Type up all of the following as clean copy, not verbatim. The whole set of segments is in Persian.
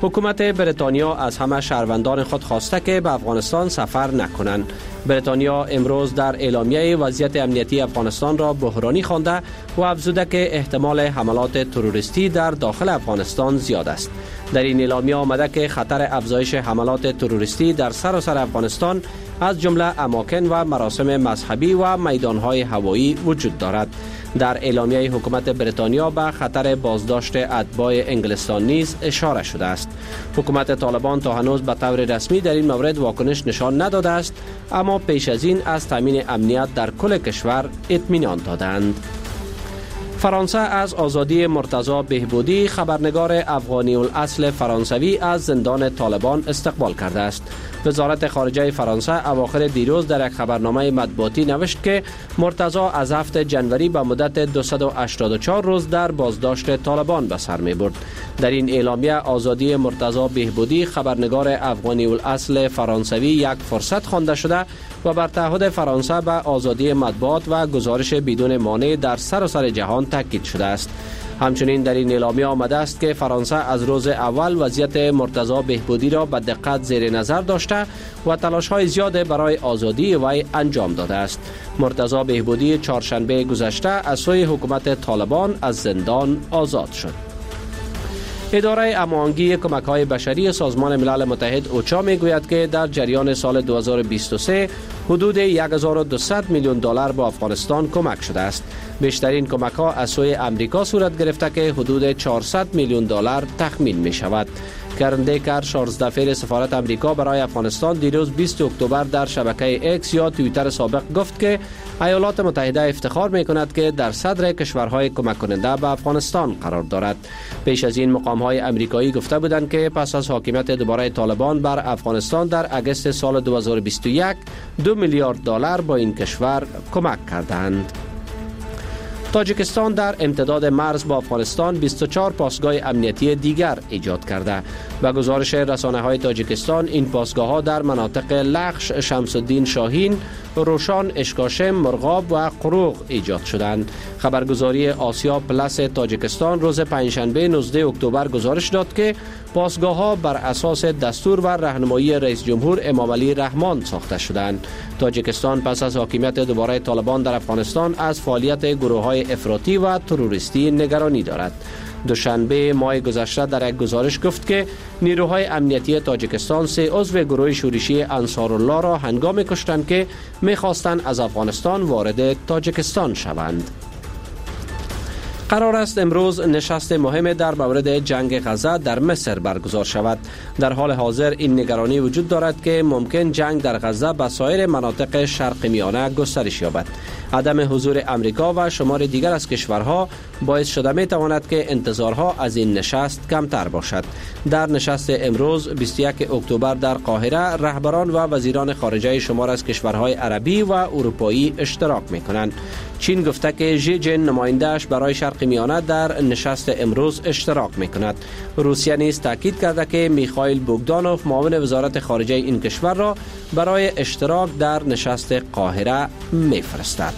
حکومت بریتانیا از همه شهروندان خود خواسته که به افغانستان سفر نکنند. بریتانیا امروز در اعلامیه وضعیت امنیتی افغانستان را بحرانی خوانده و افزوده که احتمال حملات تروریستی در داخل افغانستان زیاد است. در این اعلامیه آمده که خطر افزایش حملات تروریستی در سراسر افغانستان از جمله اماکن و مراسم مذهبی و میدانهای هوایی وجود دارد. در اعلامیه حکومت بریتانیا به خطر بازداشت اتباع انگلستان نیز اشاره شده است. حکومت طالبان تا هنوز به طور رسمی در این مورد واکنش نشان نداده است، اما پیش از این از تامین امنیت در کل کشور اطمینان دادند. فرانسه از آزادی مرتضی بهبودی، خبرنگار افغانی الاصل فرانسوی، از زندان طالبان استقبال کرده است. وزارت خارجه فرانسه اواخر دیروز در یک خبرنامه مطبوعاتی نوشت که مرتضی از 7 جنوری به مدت 284 روز در بازداشت طالبان به سر می برد. در این اعلامیه آزادی مرتضی بهبودی، خبرنگار افغانی الاصل فرانسوی، یک فرصت خوانده شده و بر تعهد فرانسه به آزادی مطبوعات و گزارش بدون مانع در سراسر جهان تاکید شده است. همچنین در این اعلامیه آمده است که فرانسه از روز اول وضعیت مرتضی بهبودی را به دقت زیر نظر داشته و تلاش‌های زیاد برای آزادی وی انجام داده است. مرتضی بهبودی چهارشنبه گذشته از سوی حکومت طالبان از زندان آزاد شد. اداره هماهنگی کمک‌های بشری سازمان ملل متحد اوچا می‌گوید که در جریان سال 2023 حدود 1200 میلیون دلار به افغانستان کمک شده است. بیشترین کمک‌ها از سوی امریکا صورت گرفته که حدود 400 میلیون دلار تخمین می‌شود. کرن دیکر، 14 فعال سفارت امریکا برای افغانستان، دیروز 20 اکتبر در شبکه ایکس یا توییتر سابق گفت که ایالات متحده افتخار می‌کند که در صدر کشورهای کمک کننده به افغانستان قرار دارد. پیش از این مقام‌های امریکایی گفته بودند که پس از حاکمیت دوباره طالبان بر افغانستان در اگست سال 2021 2 میلیارد دلار با این کشور کمک کردند. تاجیکستان در امتداد مرز با افغانستان 24 پاسگاه امنیتی دیگر ایجاد کرده. به گزارش رسانه‌های تاجیکستان، این پاسگاه‌ها در مناطق لخش، شمس الدین شاهین، روشان، اشکاشم، مرغاب و قروق ایجاد شدند. خبرگزاری آسیا پلاس تاجیکستان روز پنجشنبه 19 اکتبر گزارش داد که پاسگاه‌ها بر اساس دستور و راهنمایی رئیس جمهور امامعلی رحمان ساخته شدند. تاجیکستان پس از حاکمیت دوباره طالبان در افغانستان از فعالیت گروه‌های افراطی و تروریستی نگرانی دارد. دوشنبه ماه گذشته در یک گزارش گفت که نیروهای امنیتی تاجیکستان 3 عضو گروه شورشی انصارالله را هنگامی کشتند که می‌خواستند از افغانستان وارد تاجیکستان شوند. قرار است امروز نشست مهم در مورد جنگ غزه در مصر برگزار شود. در حال حاضر این نگرانی وجود دارد که ممکن جنگ در غزه به سایر مناطق شرق میانه گسترش یابد. عدم حضور امریکا و شمار دیگر از کشورها باعث شده می تواند که انتظارها از این نشست کمتر باشد. در نشست امروز 21 اکتبر در قاهره، رهبران و وزیران خارجه شمار از کشورهای عربی و اروپایی اشتراک می کنند. چین گفته که ژی جین نماینده‌اش برای شرق میانه در نشست امروز اشتراک می کند. روسیه نیز تاکید کرده که میخائیل بوگدانوف، معاون وزارت خارجه این کشور را برای اشتراک در نشست قاهره میفرستد.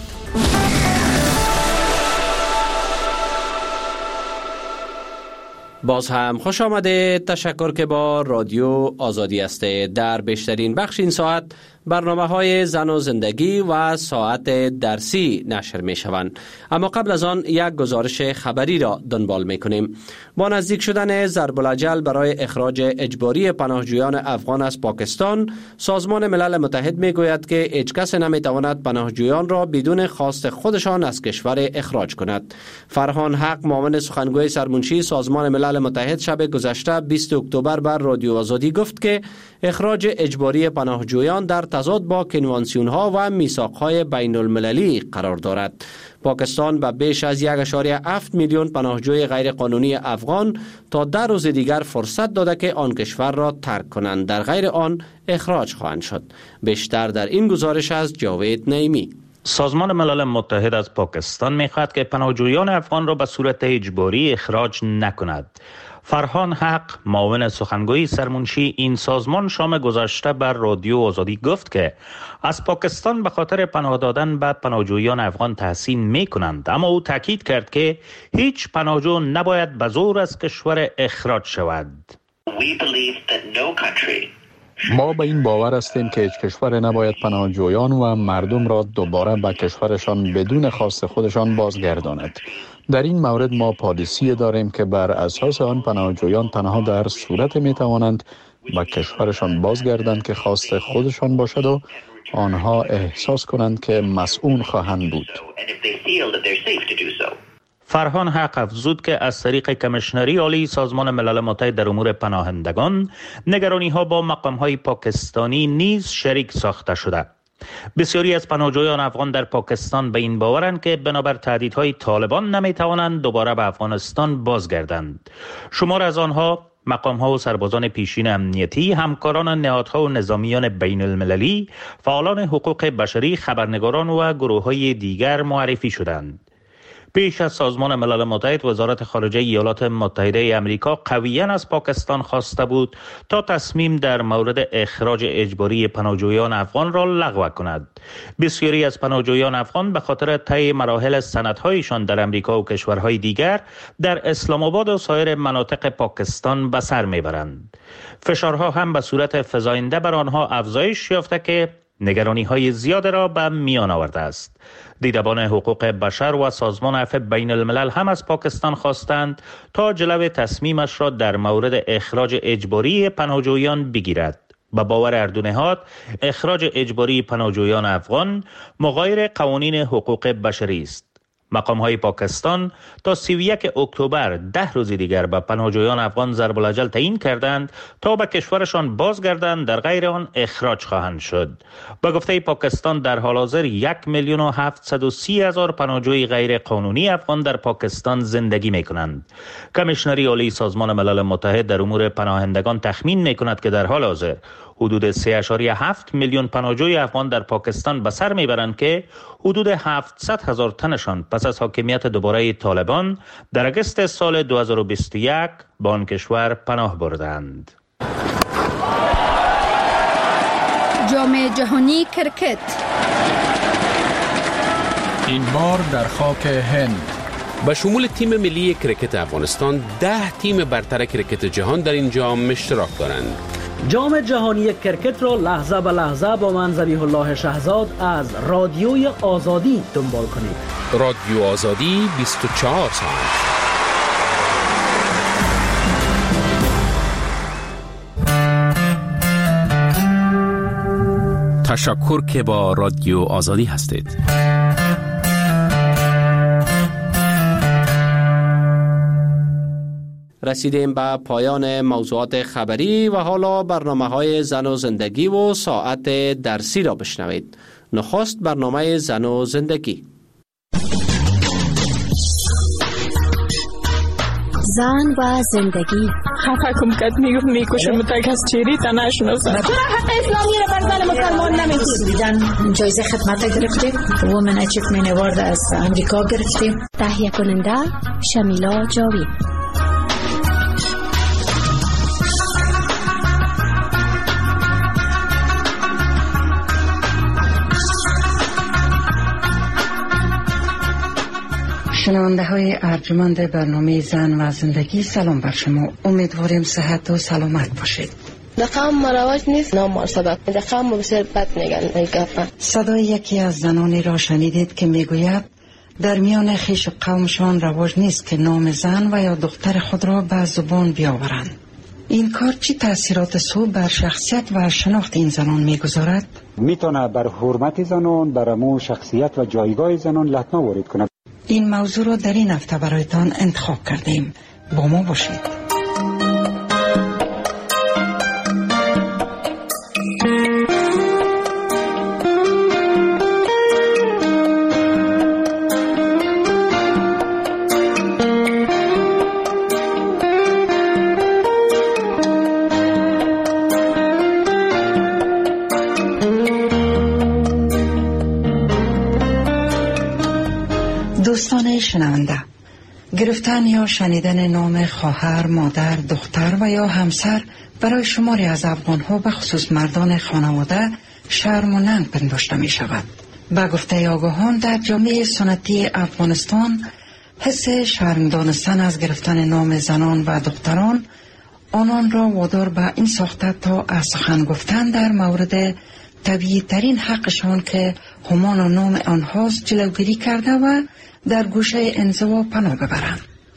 باز هم خوش آمده. تشکر که با رادیو آزادی هستید. در بیشترین بخش این ساعت برنامه‌های زن و زندگی و ساعت درسی نشر می‌شوند. اما قبل از آن یک گزارش خبری را دنبال می‌کنیم. با نزدیک شدن ضرب الاجل برای اخراج اجباری پناهجویان افغان از پاکستان، سازمان ملل متحد می‌گوید که هیچ کس نمی‌تواند پناهجویان را بدون خواست خودشان از کشور اخراج کند. فرهان حق، معاون سخنگوی سرمنشی سازمان ملل متحد، شب گذشته 20 اکتبر بر رادیو آزادی گفت که اخراج اجباری پناهجویان در تضاد با کنوانسیون‌ها و میثاق‌های بین‌المللی قرار دارد. پاکستان به بیش از 1.7 میلیون پناهجوی غیرقانونی افغان تا 10 روز دیگر فرصت داده که آن کشور را ترک کنند، در غیر آن اخراج خواهند شد. بیشتر در این گزارش از جاوید نعیمی. سازمان ملل متحد از پاکستان می‌خواهد که پناهجویان افغان را به صورت اجباری اخراج نکند. فرهان حق، معاون سخنگوی سرمنشی این سازمان، شام گذشته بر رادیو آزادی گفت که از پاکستان به خاطر پناه دادن به پناهجویان افغان تحسین می کنند، اما او تاکید کرد که هیچ پناهجو نباید به زور از کشور اخراج شود. ما به این باور هستیم که هیچ کشور نباید پناهجویان و مردم را دوباره به کشورشان بدون خواست خودشان بازگرداند. در این مورد ما پالیسی داریم که بر اساس آن پناهجویان تنها در صورت می توانند به کشورشان بازگردند که خواست خودشان باشد و آنها احساس کنند که مسئول خواهند بود. فرهان حق افزود که از طریق کمیشنری عالی سازمان ملل متحد در امور پناهندگان نگرانی ها با مقام های پاکستانی نیز شریک ساخته شده. بسیاری از پناهجویان افغان در پاکستان به این باورند که بنابر تهدیدهای طالبان نمی توانند دوباره به افغانستان بازگردند. شمار از آنها مقام‌ها و سربازان پیشین امنیتی، همکاران نهادها و نظامیان بین المللی، فعالان حقوق بشری، خبرنگاران و گروه‌های دیگر معرفی شدند. پیش از سازمان ملل متحد، وزارت خارجه ایالات متحده آمریکا قویاً از پاکستان خواسته بود تا تصمیم در مورد اخراج اجباری پناهجویان افغان را لغو کند. بسیاری از پناهجویان افغان به خاطر طی مراحل سندهایشان در آمریکا و کشورهای دیگر در اسلام آباد و سایر مناطق پاکستان به سر میبرند. فشارها هم به صورت فزاینده بر آنها افزایش یافته که نگرانی‌های زیاد را به میان آورده است. دیدبان حقوق بشر و سازمان عفو بین الملل هم از پاکستان خواستند تا جلو تصمیمش را در مورد اخراج اجباری پناهجویان بگیرد. به باور هر دو نهاد، اخراج اجباری پناهجویان افغان مغایر قوانین حقوق بشری است. مقام‌های پاکستان تا 31 اکتبر 10 روز دیگر به پناهجویان افغان ضرب الاجل تعیین کردند تا به کشورشان بازگردند، در غیر آن اخراج خواهند شد. به گفته پاکستان در حال حاضر 1,730,000 پناهجوی غیر قانونی افغان در پاکستان زندگی می‌کنند. کمیشنری عالی سازمان ملل متحد در امور پناهندگان تخمین می‌کند که در حال حاضر حدود 3.7 میلیون پناهجوی افغان در پاکستان به سر میبرند که حدود 700,000 تنشان پس از حاکمیت دوباره طالبان در اگست سال 2021 به آن کشور پناه بردند. جام جهانی کرکت این بار در خاک هند. به شمول تیم ملی کرکت افغانستان 10 تیم برتر کرکت جهان در این جام اشتراک دارند. جام جهانی کرکت را لحظه به لحظه با من ذبیح الله شهزاد از رادیوی آزادی دنبال کنید. رادیو آزادی 24 ساعت. تشکر که با رادیو آزادی هستید. رسیدیم به پایان موضوعات خبری و حالا برنامه‌های زن و زندگی و ساعت درسی را بشنوید. نخست برنامه زن و زندگی. زن و زندگی. خفه کم کد میکشم تک از چیری تا نشناسم. تو حق اسلامی را بر زن مسلمان نمیدید. جایزه خدمت گرفتیم. وومن اچیومنت اوارد از امریکا گرفتیم. تهیه کننده شمیلا جاوید. شنونده های ارجمند برنامه زن و زندگی، سلام بر شما. امیدواریم صحت و سلامت باشید. دقام مراوج نیست، نام مرصدات دقام بسیار بد میگن. صدای یکی از زنانی را شنیدید که میگوید در میان خویش قومشان رواج نیست که نام زن و یا دختر خود را به زبان بیاورند. این کار چی تاثیرات سو بر شخصیت و شناخت این زنان میگذارد؟ میتونه بر حرمت زنان، بر امو شخصیت و جایگاه زنان لطمه وارد کنه. این موضوع را در این هفته برایتان انتخاب کردیم. با ما باشید. دوستان شنونده، گرفتن یا شنیدن نام خواهر، مادر، دختر و یا همسر برای شماری از افغان‌ها به خصوص مردان خانواده شرم و ننگ پنداشته می شود. به گفته آگاهان در جامعه سنتی افغانستان حس شرم دانستن از گرفتن نام زنان و دختران آنان را وادار به این ساخته تا از سخن گفتن در مورد طبیعی ترین حقشان که همان و نام آنهاست جلوگیری کرده و در گوشه انزوا پناه ببرند.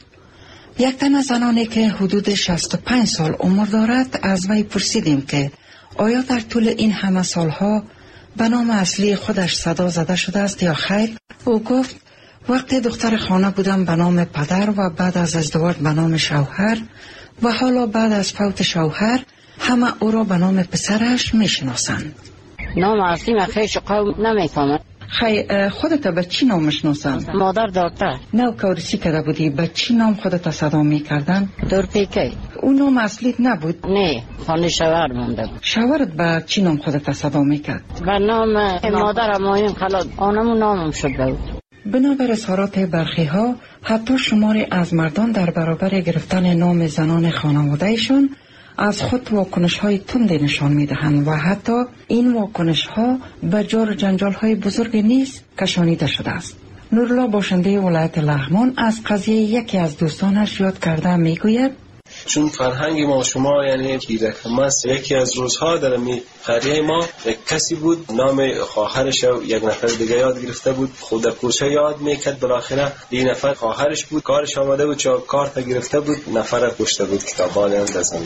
یک تن از زنانی که حدود 65 سال عمر دارد از وی پرسیدیم که آیا در طول این همه سالها به نام اصلی خودش صدا زده شده است یا خیر؟ او گفت وقتی دختر خانه بودم به نام پدر و بعد از ازدواج به نام شوهر و حالا بعد از فوت شوهر همه او را به نام پسرش میشناسند. نام اصلی من خیش قوم نمیفهمم. خودت به چی نام میشناسند؟ مادر دکتر. نه کارسی کرده بودی به چی نام خودت صدا میکردن؟ دورپیکی. اون نام اصلیت نبود؟ نه خانه شوهر مونده بود. شوهرت به چی نام خودت صدا میکرد؟ به نام مادر مایم خلاص آنمون نامم شده بود. بنابر اظهارات برخی ها حتی شماری از مردان در برابر گرفتن نام زنان خانوادهشان از خود واکنش های تندی نشان می دهند و حتی این واکنش ها به جار جنجال های بزرگ نیز کشانیده شده است. نورالله باشنده ولایت لغمان از قضیه یکی از دوستانش یاد کرده می گوید چون فرهنگ ما شما یعنی کیرکم است. یکی از روزها در می قریه ما یک کسی بود نام خواهرش و یک نفر دیگه یاد گرفته بود، خود کوچه یاد میکرد، بالاخره این نفر خواهرش بود، کارش آمده بود چون کارت گرفته بود، نفر کشته بود، کتابان هم دزدیده.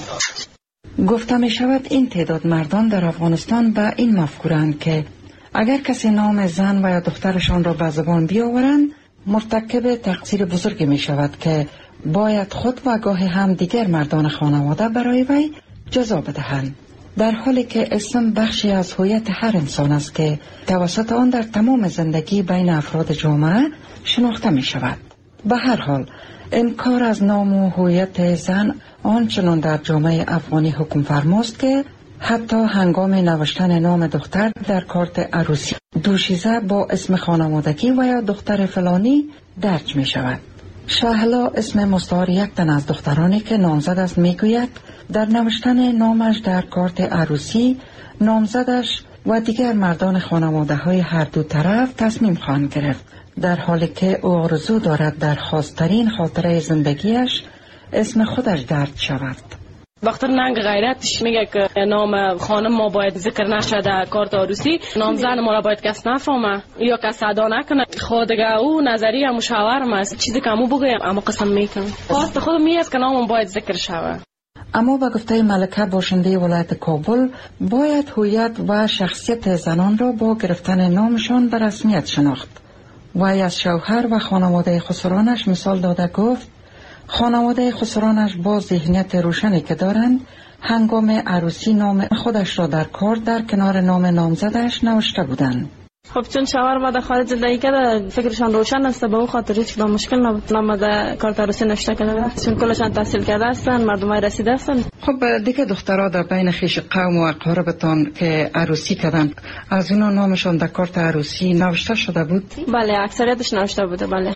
گفته می شود این تعداد مردان در افغانستان به این مفکورند که اگر کسی نام زن و یا دخترشان را به زبان بیاورند مرتکب تقصیر بزرگی می شود که باید خود و گاهی هم دیگر مردان خانواده برای وی جزا بدهند، در حالی که اسم بخشی از هویت هر انسان است که توسط آن در تمام زندگی بین افراد جامعه شناخته می شود. به هر حال انکار از نام و هویت زن آنچنان در جامعه افغانی حکم فرماست که حتی هنگام نوشتن نام دختر در کارت عروسی دوشیزه با اسم خانوادگی و یا دختر فلانی درج می شود. شهلا اسم مستعار یک تن از دخترانی که نامزد است میگوید در نوشتن نامش در کارت عروسی نامزدش و دیگر مردان خانواده های هر دو طرف تصمیم خواهند گرفت، در حالی که او آرزو دارد در خاصترین خاطره زندگیش اسم خودش درج شود. وقتی ننگ غیرتش میگه که نام خانم ما باید ذکر نشه در کارت عروسی، نام زن ما را باید کس نفهمه یا کس ادا نکنه. خودگاه او نظریه مشاورم است، چیزی که امو بگویم اما قسم میکنم خواست خود میاد که نامم باید ذکر شوه. اما به گفته ملکه باشنده ولایت کابل باید هویت و شخصیت زنان را با گرفتن نامشان به رسمیت شناخت. وی از شوهر و خانواده خسرانش مثال داده گفت خانواده خسرانش با ذهنیت روشنی که دارند هنگام عروسی نام خودش را در کارت در کنار نام نامزدش نوشته بودند. خب چون شوهر ما در خارج زندگی کرده فکرشان روشن است، به اون خاطر هیچ کدام مشکل نبود نام در کارت عروسی نوشته کرده، چون کلشان تحصیل کرده هستند، مردمای رسیده هستند. خب دیگه دخترها در بین خویش قوم و اقاربتان که عروسی کردن از اونا نامشان در کارت عروسی نوشته شده بود؟ بله اکثریتش نوشته بوده. بله.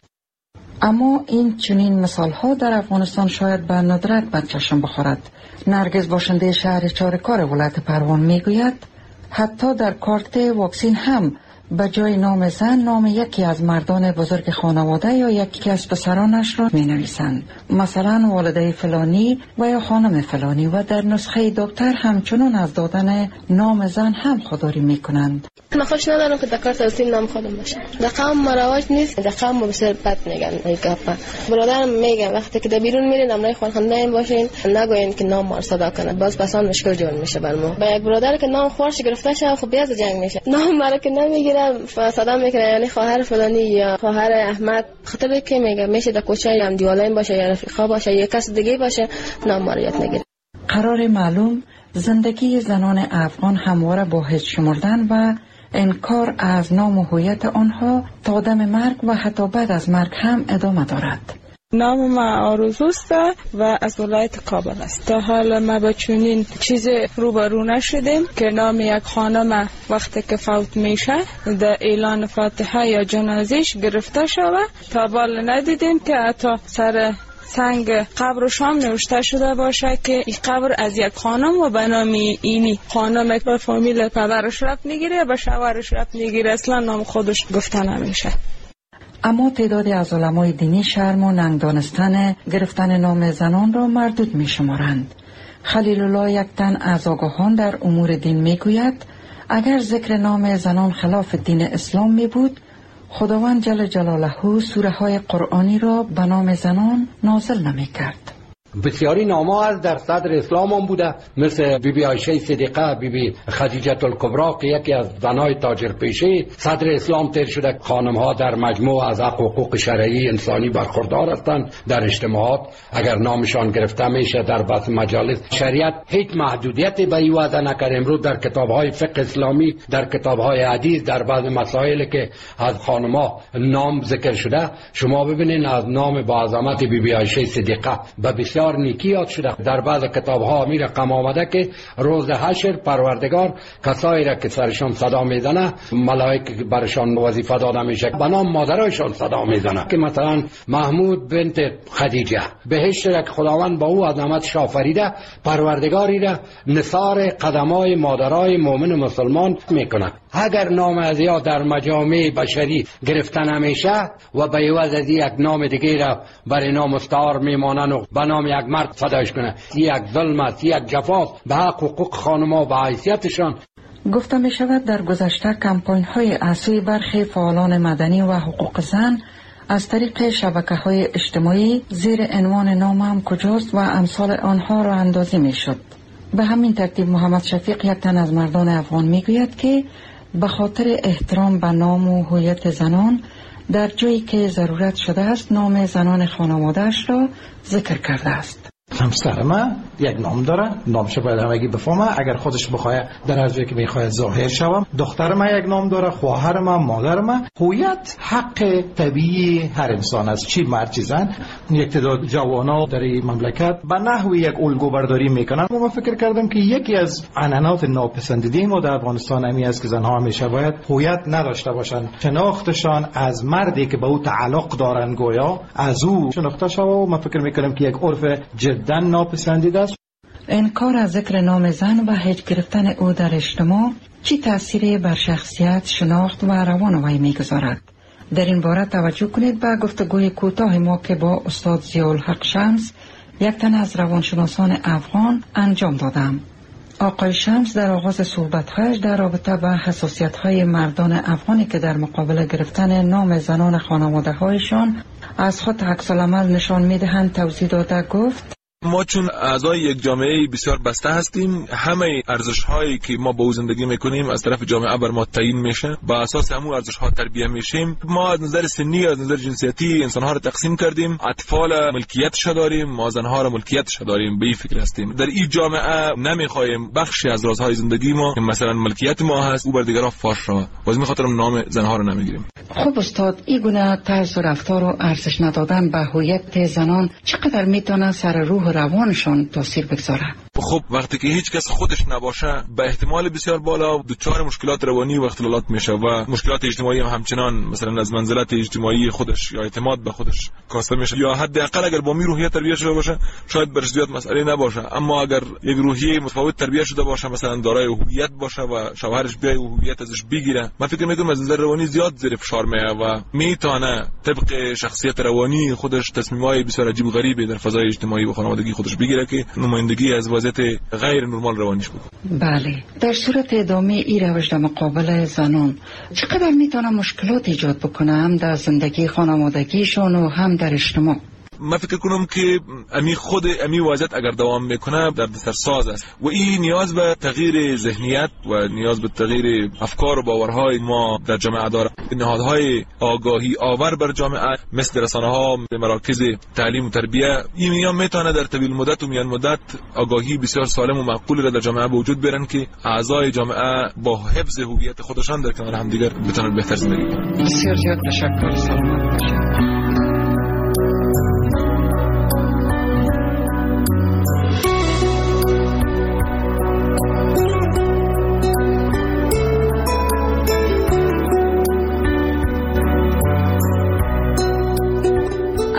اما این چنین مثال ها در افغانستان شاید به ندرت به چشم بخورد. نرگس باشنده شهر چارکار ولایت پروان میگوید حتی در کارت واکسین هم به جای نام زن نام یکی از مردان بزرگ خانواده یا یکی از پسرانش را می نویسند، مثلا والده فلانی و یا خانم فلانی، و در نسخه دکتر همچنان از دادن نام زن هم خودداری می کنند. من خوش ندارم که در کارت عروسی نام خودم باشه. در قوم مراواج نیست، در قوم بسیار بد میگن. برادرم میگه وقتی که در بیرون میرین نامای خانواده این باشین نگوین که نام ما صدا کنه، باز پسان مشکل جور میشه بر ما. با یک برادر که نام خورش گرفته شه خب بیاز جنگ میشه، نام مرا که نمیگیره صدا میکنه یعنی خواهر فلانی یا خواهر احمد، خاطر که میگه میشه در کوچه هم دیوالین باشه یا رفیقا باشه یا کس دیگه باشه نام ما رو یاد نگیره. قرار معلوم زندگی زنان افغان همواره با هیچ شمردن و انکار از نام و هویت آنها تا دم مرگ و حتی بعد از مرگ هم ادامه دارد. نام ما آرزوست و از ولایت کابل است. تا حالا ما با چنین چیز روبرو نشدیم که نام یک خانم وقتی که فوت میشه در اعلان فاتحه یا جنازش گرفته شود. تا بال ندیدیم که حتی سر سنگ قبرشان نوشته شده باشه که این قبر از یک خانم و به نام اینی خانم به فامیل پدرش ربط نگیره، به شوهرش ربط نگیره، اصلا نام خودش گفته نمیشه. اما تعدادی از علمای دینی شرم و ننگ دانستن گرفتن نام زنان را مردود می شمارند. خلیل الله، یک تن از آگاهان در امور دین می گوید اگر ذکر نام زنان خلاف دین اسلام می بود، خداوند جل جلاله سوره های قرآنی را به نام زنان نازل نمی کرد. بسیاری نام‌ها از در صدر اسلام هم بوده، مثل بیبی عایشه صدیقه، بیبی خدیجه الکبری که یکی از زنای تاجر پیشه صدر اسلام تیر شده. خانم‌ها در مجموع از حقوق شرعی انسانی برخوردار هستند. در اجتماعات اگر نامشان گرفته میشه در بعض مجالس، شریعت هیچ محدودیتی به این وعده نکرده. امروز در کتاب‌های فقه اسلامی، در کتاب‌های حدیث، در بعض مسائل که از خانم‌ها نام ذکر شده، شما ببینید از نام با عظمت بیبی عایشه صدیقه به بسیار نیکی یاد شده. در بعض کتاب ها می رقم آمده که روز حشر پروردگار کسایی را که سرشان صدا میزنه، ملائکه برشان وظیفه داده میشه، به نام مادرایشان صدا میزنه، که مثلا محمود بنت خدیجه، بهشت را که خداوند با او عظمت آفریده، پروردگاری را نثار قدمای مادرای مؤمن و مسلمان میکنه. اگر نام از یا در مجامع بشری گرفته نمیشه و به عوض از یک نام دیگه را برای نام مستعار میمانن و به نام یک مرد فداش کنه، یک ظلم است، یک جفاست به حقوق خانم‌ها و حیثیتشان. گفته می شود در گذشته کمپاین های عصوی برخی فعالان مدنی و حقوق زن از طریق شبکه های اجتماعی زیر عنوان نامم کجاست و امثال آنها را اندازی می شد. به همین ترتیب محمد شفیق، یک تن از مردان افغان، می گوید که به خاطر احترام به نام و هویت زنان در جایی که ضرورت شده است نام زنان خانواده‌اش را ذکر کرده است. همسر من یک نام داره، نامش باید همگی بفهمه. اگر خودش بخواه در هر جایی که میخواد ظاهر شوم. دختر من یک نام داره، خواهر من، مادر من. هویت حق طبیعی هر انسان است، چی مرد چی زن. یک تعداد جوانا در این مملکت به نحوی یک الگو برداری میکنن. من فکر کردم که یکی از عنعنات ناپسندیده ما در افغانستان همی است که زنها همیشه باید هویت نداشته باشند. شناختشان از مردی که به او تعلق دارن گویا از او شناخته شود. و من فکر میکنم که یک عرف جدا ناپسندیده است. انکار از ذکر نام زن و هیچ گرفتن او در اجتماع چی تأثیری بر شخصیت، شناخت و روان وی میگذارد؟ در این باره توجه کنید به گفتگوی کوتاه ما که با استاد ضیاءالحق شمس، یک تن از روانشناسان افغان، انجام دادم. آقای شمس در آغاز صحبت‌هایش در رابطه با حساسیت‌های مردان افغانی که در مقابل گرفتن نام زنان خانواده‌هایشان از خود عکس‌العمل نشان می‌دهند توضیح داده گفت: ما چون اعضای یک جامعه بسیار بسته هستیم، همه ارزش‌هایی که ما با او زندگی می‌کنیم از طرف جامعه بر ما تعیین میشه، با اساس همون ارزش‌ها تربیت میشیم. ما از نظر سنی، از نظر جنسیتی انسان‌ها رو تقسیم کردیم. اطفال ملکیتش داریم، ما زن‌ها رو ملکیتش داریم. به این فکر هستیم در این جامعه نمی‌خوایم بخشی از رازهای زندگی ما مثلا ملکیت ما هست او بر دیگران فاش شود. واسه این خاطر نام زن‌ها رو نمی‌گیریم. خب استاد، این گونه طرز رفتار و ارزش ندادن به هویت زنان چقدر میتونه سر روح روانشان تاثیر بگذاره؟ خب وقتی که هیچ کس خودش نباشه، به احتمال بسیار بالا دچار مشکلات روانی و اختلالات میشه و مشکلات اجتماعی هم همچنان مثلا از منزلت اجتماعی خودش یا اعتماد به خودش کاسته میشه. یا حداقل اگر با می روحیه تربیت شده باشه شاید برش زیاد مسئله نباشه، اما اگر یک روحیه متفاوت تربیت شده باشه، مثلا دارای هویت باشه و شوهرش بیای هویت ازش بگیره، من فکر میکنم از نظر روانی زیاد زیر فشار میاد و میتونه طبق شخصیت روانی خودش تصمیمای بسیار عجیب و غریبی در فضای اجتماعی و خانوادگی خودش بگیره که نمایندگی از وضعیت غیر نرمال روانیش بود. بله، در صورت ادامه این روش در مقابل زنان چقدر میتونه مشکلات ایجاد بکنه، هم در زندگی خانوادگیشون و هم در اجتماع؟ من فکر کنم که امی وضعیت اگر دوام میکنه در سرساز است و این نیاز به تغییر ذهنیت و نیاز به تغییر افکار و باورهای ما در جامعه داره. نهادهای آگاهی آور بر جامعه مثل رسانه‌ها، مراکز تعلیم و تربیت، این میتونه در طویل مدت و میان مدت آگاهی بسیار سالم و معقول را در جامعه به وجود بیارن که اعضای جامعه با حفظ هویت خودشان در کنار همدیگر بتونن بهتر زندگی کنند. بسیار زیاد تشکر. سلامت باشید.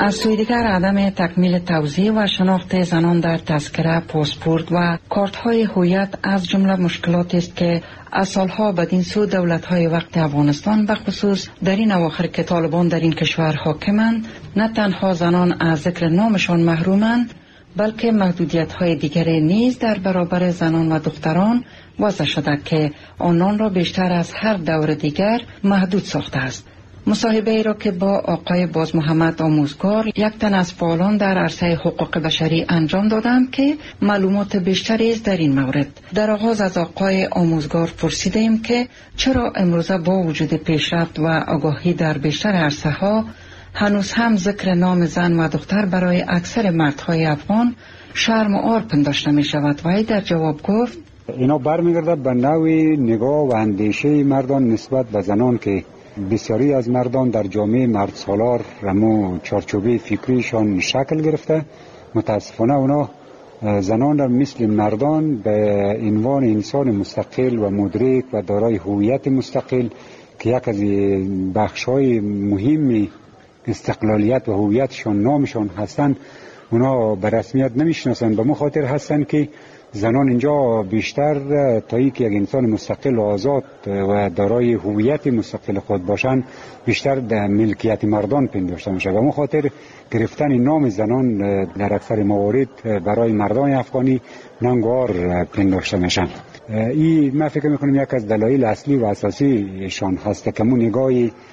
از سوی دیگر عدم تکمیل توزیع و شناخت زنان در تذکره، پاسپورت و کارت‌های هویت از جمله مشکلاتی است که از سالها بدین سو دولت‌های وقت افغانستان به خصوص در این اواخر که طالبان در این کشور حاکمند، نه تنها زنان از ذکر نامشان محرومند، بلکه محدودیت‌های دیگری نیز در برابر زنان و دختران وضع شده که آنان را بیشتر از هر دور دیگر محدود ساخته است. مصاحبه ای را که با آقای باز محمد آموزگار، یک تن از فعالان در عرصه حقوق بشری انجام دادند که معلومات بیشتری است در این مورد. در آغاز از آقای آموزگار پرسیدیم که چرا امروزه با وجود پیشرفت و آگاهی در بیشتر عرصه ها هنوز هم ذکر نام زن و دختر برای اکثر مردهای افغان شرم و عار پنداشته می شود. و در جواب گفت اینا برمیگرده به نوع نگاه و اندیشه مردان نسبت به زنان که بسیاری از مردان در جامعه مرد سالار رمو چارچوبه فکریشان شکل گرفته. متاسفانه اونا زنان را مثل مردان به عنوان انسان مستقل و مدرک و دارای هویت مستقل که یک از بخش‌های مهم استقلالیت و هویتشان نامشان هستند، اونا به رسمیت نمیشناسند. به مخاطر هستند که زنان اینجا بیشتر تا یک انسان مستقل و آزاد و دارای هویت مستقل خود باشند، بیشتر در ملکیت مردان پنداشته میشه. و مخاطر گرفتن نام زنان در اکثر موارد برای مردان افغانی ننگار پنداشته میشن. این من فکر میکنم یک از دلایل اصلی و اساسی شان هست که مو نگاه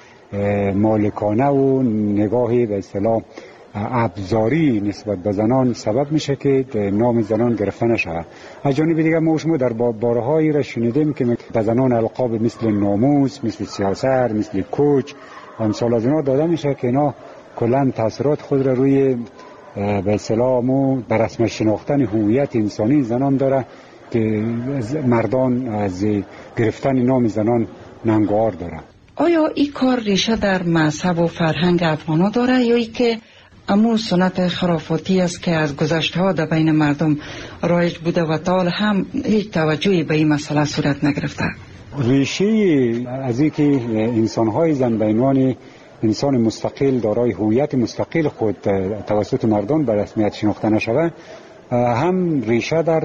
مالکانه و نگاه به اصطلاح ابزاری نسبت به زنان سبب میشه که نام زنان گرفته نشه. از جانب دیگه ما شما در بارهایی را شنیدیم که به زنان القاب مثل ناموس، مثل سیاست، مثل کوچ امثال از اینا داده میشه که اینا کلا تاثیرات خود را روی به اصطلاح به رسم شناختن هویت انسانی زنان داره که مردان از گرفتن نام زنان ننگار داره. آیا این کار ریشه در مذهب و فرهنگ افغانا داره یا ای که امو سنت خرافاتی است که از گذشته ها در بین مردم رایج بوده و تا هم هیچ توجهی به این مسئله صورت نگرفته؟ ریشه از این که انسان‌های زن به عنوان انسان مستقل دارای هویت مستقل خود توسط مردان به رسمیت شناخته نشود، هم ریشه در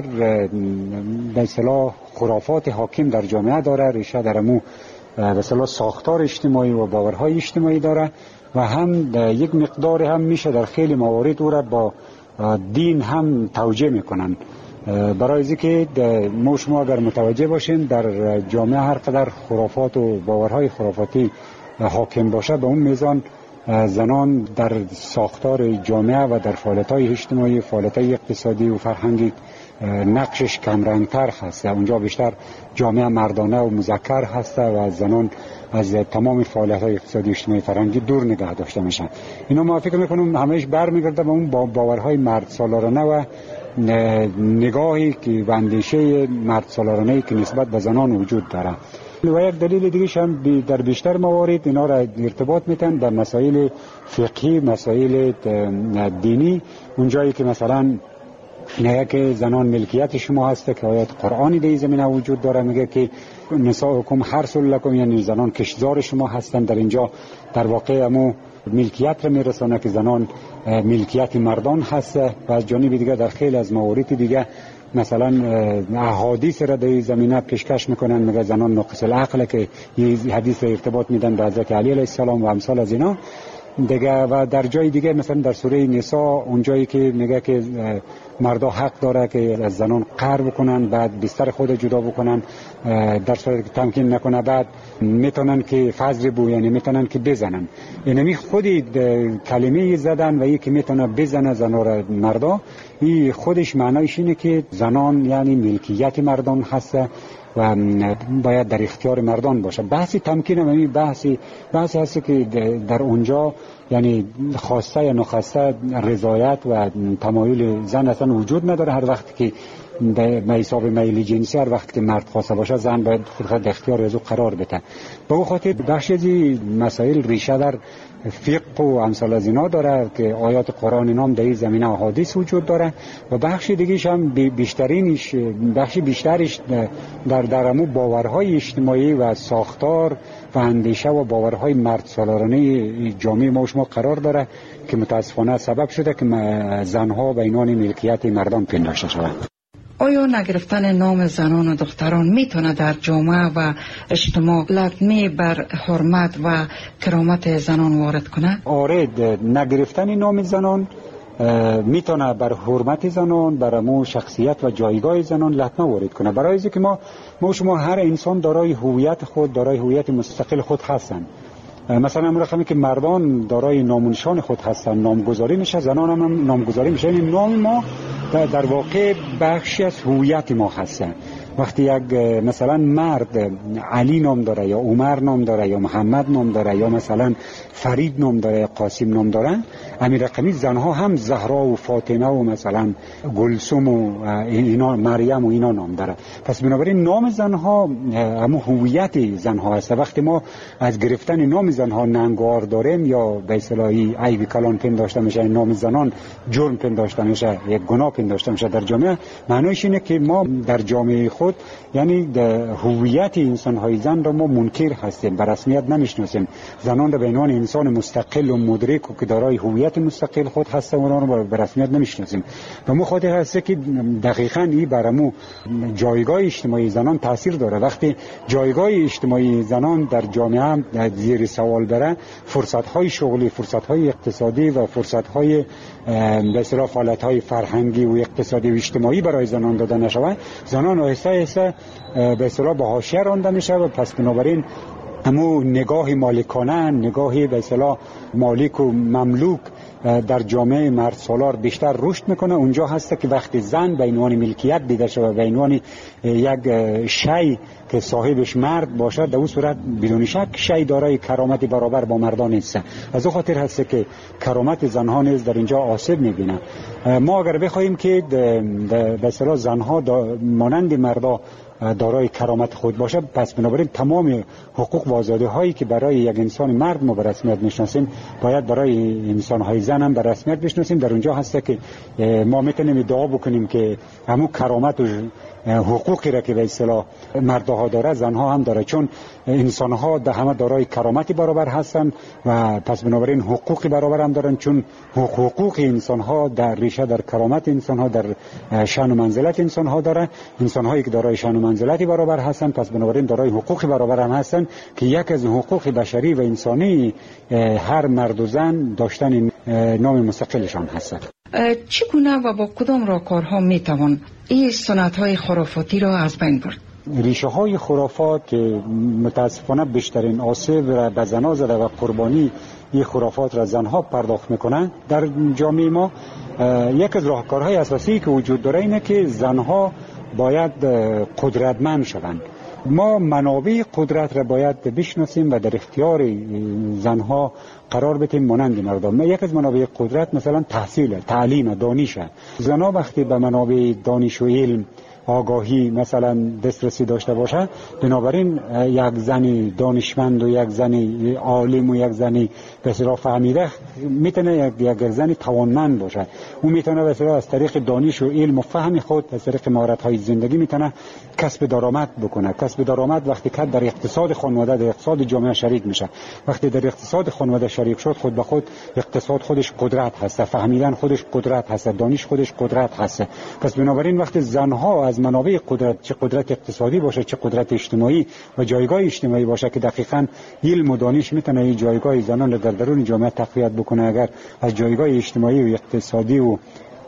به اصطلاح خرافات حاکم در جامعه داره، ریشه در امو به اصطلاح ساختار اجتماعی و باورهای اجتماعی داره و هم یک مقدار هم میشه در خیلی موارد او را با دین هم توجیه میکنن. برای از که ما شما اگر متوجه باشیم در جامعه هر قدر خرافات و باورهای خرافاتی حاکم باشه به اون میزان زنان در ساختار جامعه و در فعالیت‌های اجتماعی، فعالیت‌های اقتصادی و فرهنگی نقشش کمرنگتر هست. اونجا بیشتر جامعه مردانه و مذکر هست و زنان از تمام فعالیت‌های اقتصادی اجتماعی فرهنگی دور نگه داشته میشن. اینا ما فکر میکنم همهش برمیگرده به اون باورهای مرد سالارانه و نگاهی که و اندیشه مرد سالارانه که نسبت به زنان وجود داره. و یک دلیل دیگه هم در بیشتر موارد اینا را ارتباط میتن به مسائل فقهی، مسائل دینی، اونجایی که مثلا میگه که زنان ملکیت شما هسته که آیات قرآنی در زمینه وجود داره، میگه که نساءکم حرث لکم، یعنی زنان کشتزار شما هستند. در اینجا در واقع امو ملکیت را میرسانه که زنان ملکیت مردان هست. و از جانب دیگه در خیلی از موارد دیگه مثلا احادیث را در زمینه پیشکش میکنن، میگه زنان ناقص العقل که یه حدیث را ارتباط میدن به حضرت علی علیه السلام و امثال از اینا دیگه. و در جای دیگه مثلا در سوره نساء اونجایی که میگه که مردا حق داره که از زنان قهر بکنن، بعد بستر خود جدا بکنن، در صورتی که تمکین نکنه بعد میتونن که فضربو، یعنی میتونن که بزنن. یعنی خودی کلمه زدن و یکی میتونه بزنه زنا را مردا، این خودش معنایش اینه که زنان یعنی ملکیت مردان هست و باید در اختیار مردان باشه. بحثی تمکین هم بحثی هست که در اونجا یعنی خواسته یا نخواسته رضایت و تمایل زن اصلا وجود نداره. هر وقت که به حساب میل جنسی هر وقت که مرد خواسته باشه زن باید خود اختیار از او قرار بده. به او خاطر بخش از مسائل ریشه در فقه و امثال از اینا داره که آیات قرآن نام در این زمینه احادیث وجود داره و بخش دیگه‌ش هم بخش بیشترش در امو باورهای اجتماعی و ساختار و اندیشه و باورهای مرد سالارانه جامعه ما شما قرار داره که متاسفانه سبب شده که زنها به عنوان ملکیت مردان پنداشته شوند. آیا نگرفتن نام زنان و دختران میتونه در جامعه و اجتماع لطمه بر حرمت و کرامت زنان وارد کنه؟ آره، نگرفتن نام زنان میتونه بر حرمت زنان، بر امو شخصیت و جایگاه زنان لطمه وارد کنه. برای اینکه که ما شما هر انسان دارای هویت خود، دارای هویت مستقل خود هستند. مثلا امروز رقمی که مردان دارای نامونشان خود هستن نامگذاری میشه، زنان هم نامگذاری میشه. یعنی نام ما در واقع بخشی از هویت ما هستن. وقتی یک مثلا مرد علی نام داره یا عمر نام داره یا محمد نام داره یا مثلا فرید نام داره یا قاسم نام داره، همین رقمی زنها هم زهرا و فاطمه و مثلا گلسم و اینا مریم و اینا نام داره. پس بنابراین نام زنها همون هویت زنها هست. وقتی ما از گرفتن نام زنها ننگار داریم یا به اصطلاحی عیب کلان پنداشته میشه، نام زنان جرم پنداشته میشه، یک گناه پنداشته میشه در جامعه، معنیش اینه که ما در جامعه خود یعنی هویت انسان‌های زن را ما منکر هستیم، به رسمیت نمیشناسیم. زنان را به عنوان انسان مستقل و مدرک و که دارای هویت مستقل خود هستن اونها رو به رسمیت نمیشناسیم. و ما خاطر هست که دقیقاً این برامو جایگاه اجتماعی زنان تاثیر داره. وقتی جایگاه اجتماعی زنان در جامعه زیر سوال بره، فرصت‌های شغلی، فرصت‌های اقتصادی و فرصت‌های به اصطلاح فعالیت‌های فرهنگی و اقتصادی و اجتماعی برای زنان داده نشود، زنان آهسته به اصطلاح به حاشیه رانده میشه و پس بنابراین همون نگاه مالکانه، نگاهی به اصطلاح مالک و مملوک در جامعه مرد سالار بیشتر رشد میکنه. اونجا هست که وقتی زن به عنوان ملکیت دیده شده، به عنوان یک شی که صاحبش مرد باشه، در اون صورت بدون شک شی دارای کرامت برابر با مردان نیست. از اون خاطر هست که کرامت زنها نیز در اینجا آسیب میبینه. ما اگر بخوایم که به اصطلاح زنها مانند مردا دارای کرامت خود باشه، پس بنابراین تمام حقوق و آزادی هایی که برای یک انسان مرد ما به رسمیت میشناسیم باید برای انسان های زن هم به رسمیت بشناسیم. در اونجا هست که ما میتونیم ادعا بکنیم که همون کرامت و حقوقی را که به اصطلاح مردها داره زنها هم داره، چون انسان ها همه دارای کرامتی برابر هستن و پس بنابراین حقوقی برابر هم دارن، چون حقوق انسان ها در ریشه در کرامت انسان ها، در شأن و منزلت انسان ها داره. انسان هایی که دارای شأن و منزلتی برابر هستن پس بنابراین دارای حقوقی برابر هم هستن که یک از حقوق بشری و انسانی هر مرد و زن داشتن نام مستقلشان هست. چگونه و با کدام راهکارها میتوان این سنت‌های خرافاتی را از بین برد؟ ریشه های خرافات که متاسفانه بیشترین آسیب را به زنها زده و قربانی این خرافات را زنها پرداخت میکنن در جامعه ما، یک از راهکارهای اساسی که وجود داره اینه که زنها باید قدرتمند شوند. ما منابع قدرت را باید بشناسیم و در اختیار زنها قرار بدیم مانند مردم. یک از منابع قدرت مثلا تحصیل، تعلیم، دانشه. زنها وقتی به منابع دانش و علم، آگاهی مثلا دسترسی داشته باشه، بنابراین یک زنی دانشمند و یک زنی عالم و یک زنی به اصطلاح فهمیده میتونه یک زنی توانمند باشه. اون میتونه به اصطلاح از طریق دانش و علم و فهم خود، از طریق مهارت‌های زندگی میتونه کسب درآمد بکنه. کسب درآمد وقتی که در اقتصاد خانواده، در اقتصاد جامعه شریک میشه، وقتی در اقتصاد خانواده شریک شد، خود به خود اقتصاد خودش قدرت هست، فهمیدن خودش قدرت هست، دانش خودش قدرت هست. پس بنابراین وقتی زنها از منابع قدرت، چه قدرت اقتصادی باشه چه قدرت اجتماعی و جایگاه اجتماعی باشه که دقیقاً علم و دانش میتونه این جایگاه زنان در درون جامعه تقویت بکنه، اگر از جایگاه اجتماعی و اقتصادی و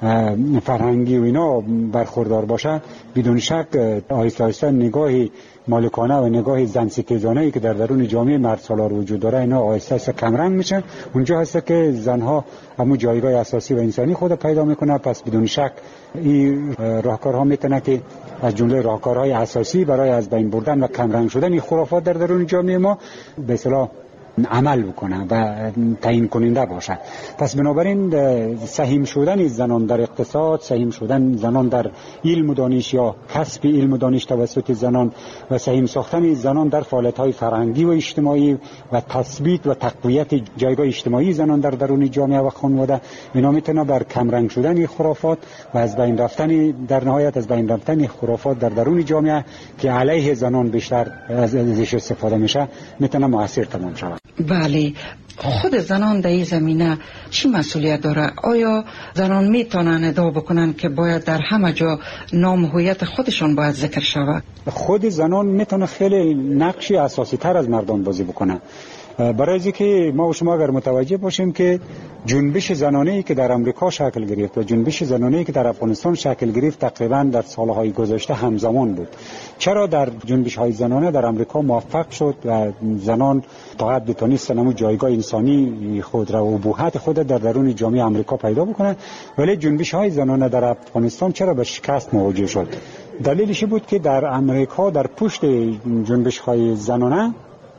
فرهنگی و اینا برخوردار باشه، بدون شک آهسته آهسته نگاه مالکانه و نگاه زن ستیزانه‌ای که در درون جامعه مرد سالار وجود داره اینا آهسته آهسته کمرنگ میشن. اونجا هست که زنها همون جایگاه اساسی و انسانی خود پیدا میکنه. پس بدون شک این راهکارها میتونه که از جمله راهکارهای اساسی برای از بین بردن و کمرنگ شدن این خرافات در درون جامعه ما به اصطلاح عمل بکنه و تعیین کننده باشه. پس بنابراین سهیم شدن زنان در اقتصاد، سهیم شدن زنان در علم و دانش یا کسب علم و دانش توسط زنان و سهیم ساختن زنان در فعالیت‌های فرهنگی و اجتماعی و تثبیت و تقویت جایگاه اجتماعی زنان در درون جامعه و خانواده، اینا میتونه بر کمرنگ شدن خرافات و از بین رفتن، در نهایت از بین رفتن خرافات در درون جامعه که علیه زنان بیشتر ازش استفاده میشه میتونه مؤثر تمام شود. بله، خود زنان در این زمینه چی مسئولیت داره؟ آیا زنان میتونن ادعا بکنن که باید در همه جا نام هویت خودشان باید ذکر شود؟ خود زنان میتونه خیلی نقشی اساسی تر از مردان بازی بکنه. برای اینکه ما و شما اگر متوجه باشیم که جنبش زنانه‌ای که در آمریکا شکل گرفت و جنبش زنانه‌ای که در افغانستان شکل گرفت تقریبا در سالهای گذشته همزمان بود. چرا در جنبش‌های زنانه در آمریکا موفق شد و زنان تا حد تونستن همون جایگاه انسانی خود را و ابهت خود در درون جامعه آمریکا پیدا بکنه، ولی جنبش‌های زنانه در افغانستان چرا به شکست مواجه شد؟ دلیلش بود که در آمریکا در پشت جنبش‌های زنانه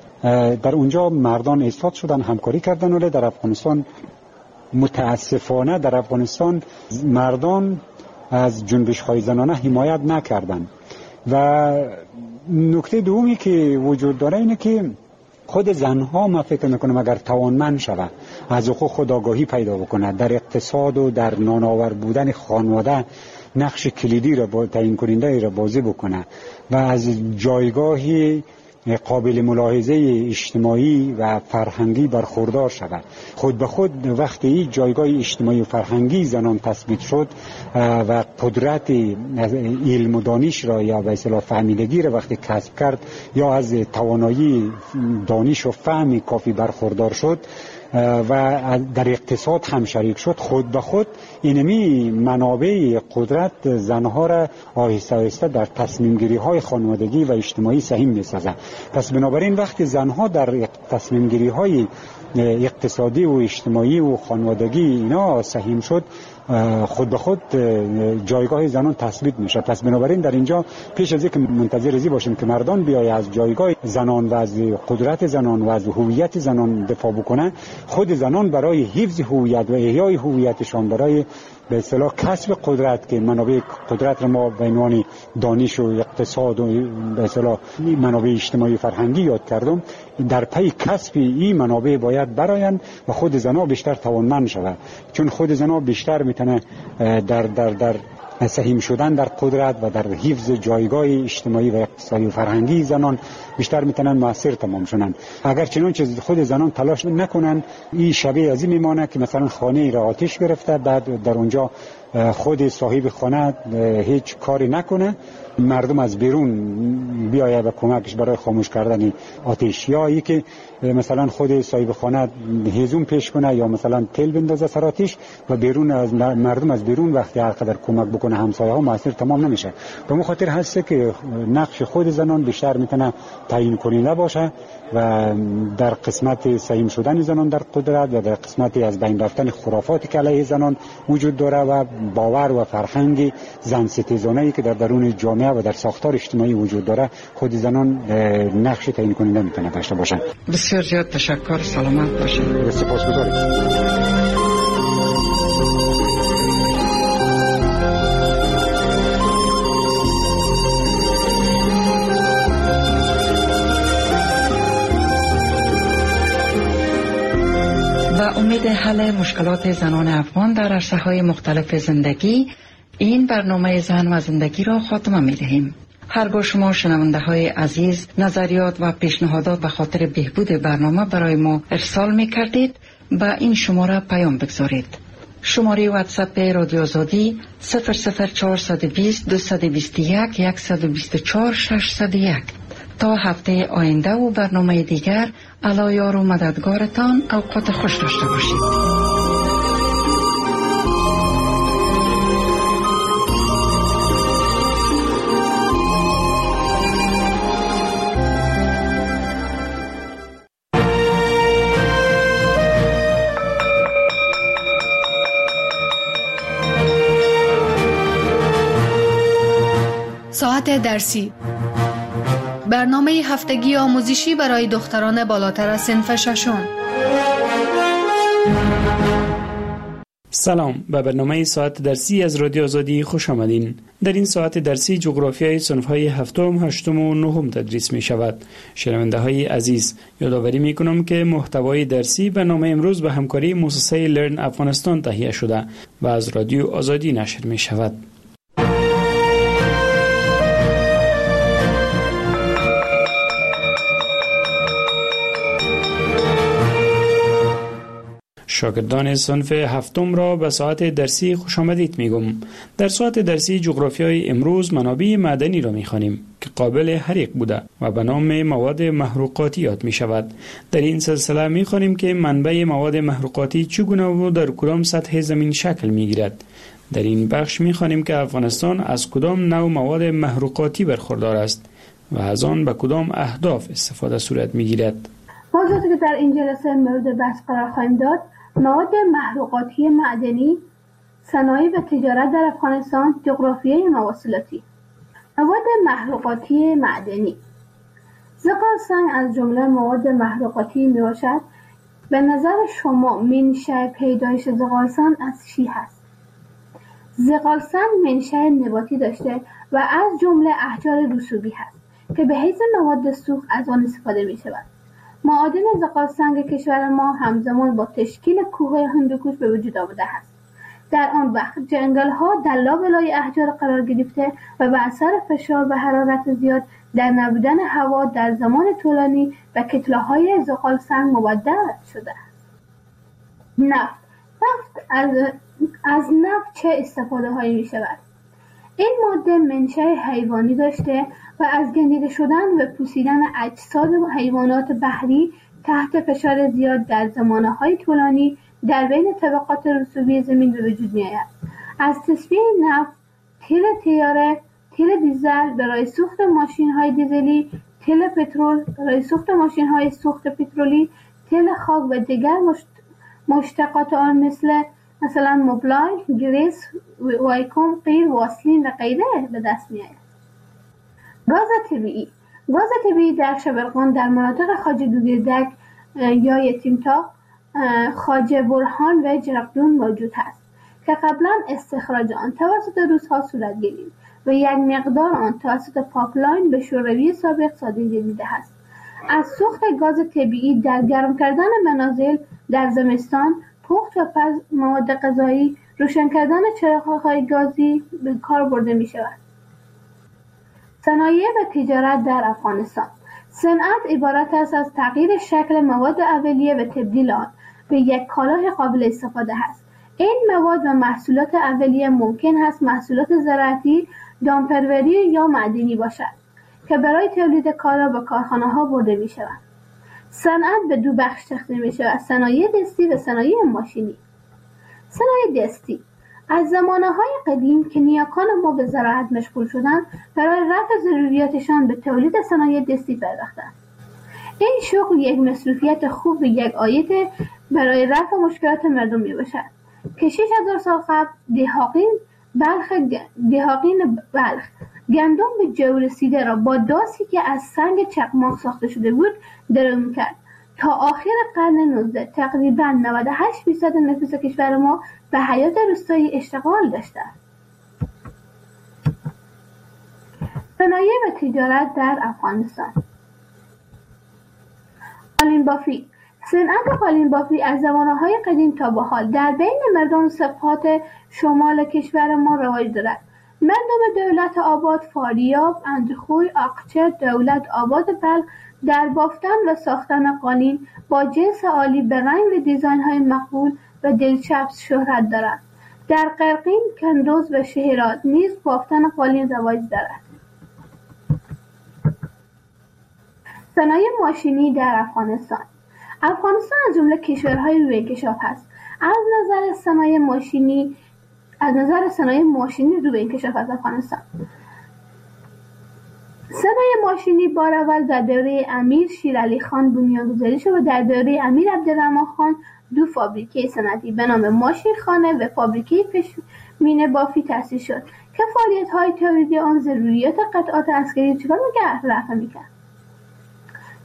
در اونجا مردان ایستاد شدن، همکاری کردن، ولی در افغانستان متاسفانه در افغانستان مردان از جنبش‌های زنانه حمایت نکردند. و نکته دومی که وجود داره اینه که خود زنها ما فکر میکنم اگر توانمند شود از حقوق خود آگاهی پیدا بکنه، در اقتصاد و در نانآور بودن خانواده نقش کلیدی را تعیین کننده را بازی بکنه و از جایگاهی قابل ملاحظه اجتماعی و فرهنگی برخوردار شود، خود به خود وقتی این جایگاه اجتماعی و فرهنگی زنان تثبیت شد و قدرت علم و دانش را یا به اصطلاح فهمیدگی را وقتی کسب کرد یا از توانایی دانش و فهم کافی برخوردار شد و در اقتصاد هم شریک شد، خود به خود اینمی منابع قدرت زنها را آهسته آهسته در تصمیم گیری های خانوادگی و اجتماعی سهیم می‌سازد. پس بنابراین وقتی زنها در تصمیم گیری های اقتصادی و اجتماعی و خانوادگی اینا سهیم شد، خود به خود جایگاه زنان تثبیت میشه. پس بنابراین در اینجا پیش از اینکه منتظر ازی باشیم که مردان بیای از جایگاه زنان و از قدرت زنان و از هویت زنان دفاع بکنه، خود زنان برای حفظ هویت و احیای هویتشان، برای به اصطلاح کسب قدرت که منابع قدرت را ما به عنوان دانش و اقتصاد و به اصطلاح منابع اجتماعی فرهنگی یاد کردم، در پی کسب این منابع باید برایند و خود زنان بیشتر توانمند شود، چون خود زنان بیشتر میتونه در سهیم شدن در قدرت و در حفظ جایگاه اجتماعی و اقتصادی و فرهنگی زنان بیشتر میتونن موثر تمام شدن. اگر چنانچه خود زنان تلاش نکنن، این شبیه از این میمانه که مثلا خانه را آتش گرفته، بعد در اونجا خود صاحب خانه هیچ کاری نکنه، مردم از بیرون بیایه و کمکش برای خاموش کردن آتش، یا ای که مثلا خود صاحب خانه هیزم پیش کنه یا مثلا تل بندازه سر آتش و بیرون از مردم از بیرون وقتی هر قدر کمک بکنه همسایه ها موثر تمام نمیشه. به اون خاطر هست که نقش خود زنان بیشتر میتونه تعیین کننده باشه و در قسمت سهیم شدن زنان در قدرت و در قسمت از بین رفتن خرافاتی که علیه زنان وجود داره و باور و فرهنگ زن ستیزانه‌ای که در درون جامعه و در ساختار اجتماعی وجود داره، خود زنان نقش تعیین کننده میتونه داشته باشن. بسیار زیاد تشکر، سلامت باشید. سپاسگزارم. و امید حل مشکلات زنان افغان در عرصه‌های مختلف زندگی، این برنامه زن و زندگی را خاتمه می‌دهیم. هرگاه شما شنونده های عزیز نظریات و پیشنهادات به خاطر بهبود برنامه برای ما ارسال می کردید، به این شماره پیام بگذارید. شماره واتساپ رادیو آزادی 00420 221 124 601. تا هفته آینده و برنامه دیگر، علی یار و مددگارتان. اوقات خوش داشته باشید. ساعت درسی برنامه هفتگی آموزشی برای دختران بالاتر از صنف ششم. سلام، به برنامه ساعت درسی از رادیو آزادی خوش آمدین. در این ساعت درسی جغرافیای صنف‌های هفتم، هشتم و نهم تدریس می شود. شنونده های عزیز، یادآوری می کنم که محتوای درسی برنامه امروز به همکاری مؤسسه لرن افغانستان تهیه شده و از رادیو آزادی نشر می شود. شاگردان صنف هفتم را به ساعت درسی خوش آمدید میگم. در ساعت درسی جغرافیای امروز منابع معدنی را میخوانیم که قابل حریق بوده و به نام مواد محروقاتی یاد می شود. در این سلسله میخوانیم که منبع مواد محروقاتی چگونه و در کدام سطح زمین شکل میگیرد. در این بخش میخوانیم که افغانستان از کدام نوع مواد محروقاتی برخوردار است و از آن به کدام اهداف استفاده صورت میگیرد. موضوعاتی که در این جلسه مورد بحث قرار خواهیم داد: مواد محروقاتی معدنی، صنایع و تجارت در افغانستان، جغرافیای مواصلاتی. مواد محروقاتی معدنی. زغال سنگ از جمله مواد محروقاتی می باشد. به نظر شما منشأ پیدایش زغال سنگ از چی هست؟ زغال سنگ منشأ نباتی داشته و از جمله احجار رسوبی هست که به حیث مواد سوخت از آن استفاده می شود. معادن زغال سنگ کشور ما همزمان با تشکیل کوه هندوکش به وجود آمده است. در آن وقت جنگل‌ها در لابلای احجار قرار گرفته و به اثر فشار و حرارت زیاد در نبودن هوا در زمان طولانی به کتله‌های زغال سنگ مبدل شده است. نفت از نفت چه استفاده‌هایی می‌شود؟ این ماده منشأ حیوانی داشته و از گندیده شدن و پوسیدن اجساد و حیوانات بحری تحت فشار زیاد در زمانه‌های طولانی در بین طبقات رسوبی زمین به وجود می‌آید. از تصفیه نفت، تیل تیاره، تیل دیزل برای سوخت ماشین‌های دیزلی، تیل پترول برای سوخت ماشین‌های سوخت پترولی، تیل خاک و دیگر مشتقات آن مثلا موبلای، گریس، وایکوم، قیر، واسلین و غیره به دست می‌آید. گاز طبیعی. گاز طبیعی در شبرغان در مناطق خواجه دوگیردک یا یتیمتاق، خواجه برهان و جرقدون موجود است که قبلا استخراج آن توسط روس‌ها صورت گرفت و یک مقدار آن توسط پاپلاین به شوروی سابق صادر گردیده است. از سوخت گاز طبیعی در گرم کردن منازل در زمستان، پخت و پز مواد غذایی، روشن کردن چراغ‌های گازی به کار برده می شود. صنایع و تجارت در افغانستان. صنعت عبارت است از تغییر شکل مواد اولیه و تبدیل آن به یک کالای قابل استفاده است. این مواد و محصولات اولیه ممکن است محصولات زراعتی، دامپروری یا معدنی باشد که برای تولید کالا به کارخانه‌ها برده می شود. صنعت به دو بخش تقسیم می شود: صنایع دستی و صنایع ماشینی. صنایع دستی از زمانه‌های قدیم که نیاکان ما به زراعت مشغول شدند، برای رفع ضروریاتشان به تولید صنایع دستی پرداختند. این شغل یک مصروفیت خوب و یک عاید برای رفع مشکلات مردم می باشد که 6000 سال قبل دهاقین بلخ گندم به جو رسیده را با داسی که از سنگ چقماق ساخته شده بود درو می‌کرد. تا آخر قرن 19 تقریباً 98% نفوس کشور ما به حیات روستایی اشتغال داشته است. صنایع و تجارت در افغانستان. قالین بافی. صنعت قالین بافی از زمانه‌های قدیم تا به حال در بین مردم سبخات شمال کشور ما رواج دارد. مردم دولت آباد، فاریاب، اندخوی، آقچه، دولت آباد بلخ در بافتن و ساختن قالین با جنس عالی به رنگ و دیزاین‌های مقبول و دلچسب شهرت دارد. در قرقین، کندوز و شهرات نیز بافتن قالین رواج دارد. صنایع ماشینی در افغانستان. افغانستان از جمله کشورهای روی انکشاف است. از نظر صنایع ماشینی رو به انکشاف از افغانستان. صنایع ماشینی بار اول در دوره امیر شیرعلی خان بنیانگذاری شد و در دوره امیر عبدالرحمن خان دو فابریکه صنعتی به نام ماشین خانه و فابریکه پشمینه بافی تأسیس شد که فعالیت‌های تولیدی آن ضروریات قطعات عسکری چگونه رفع می‌کرد.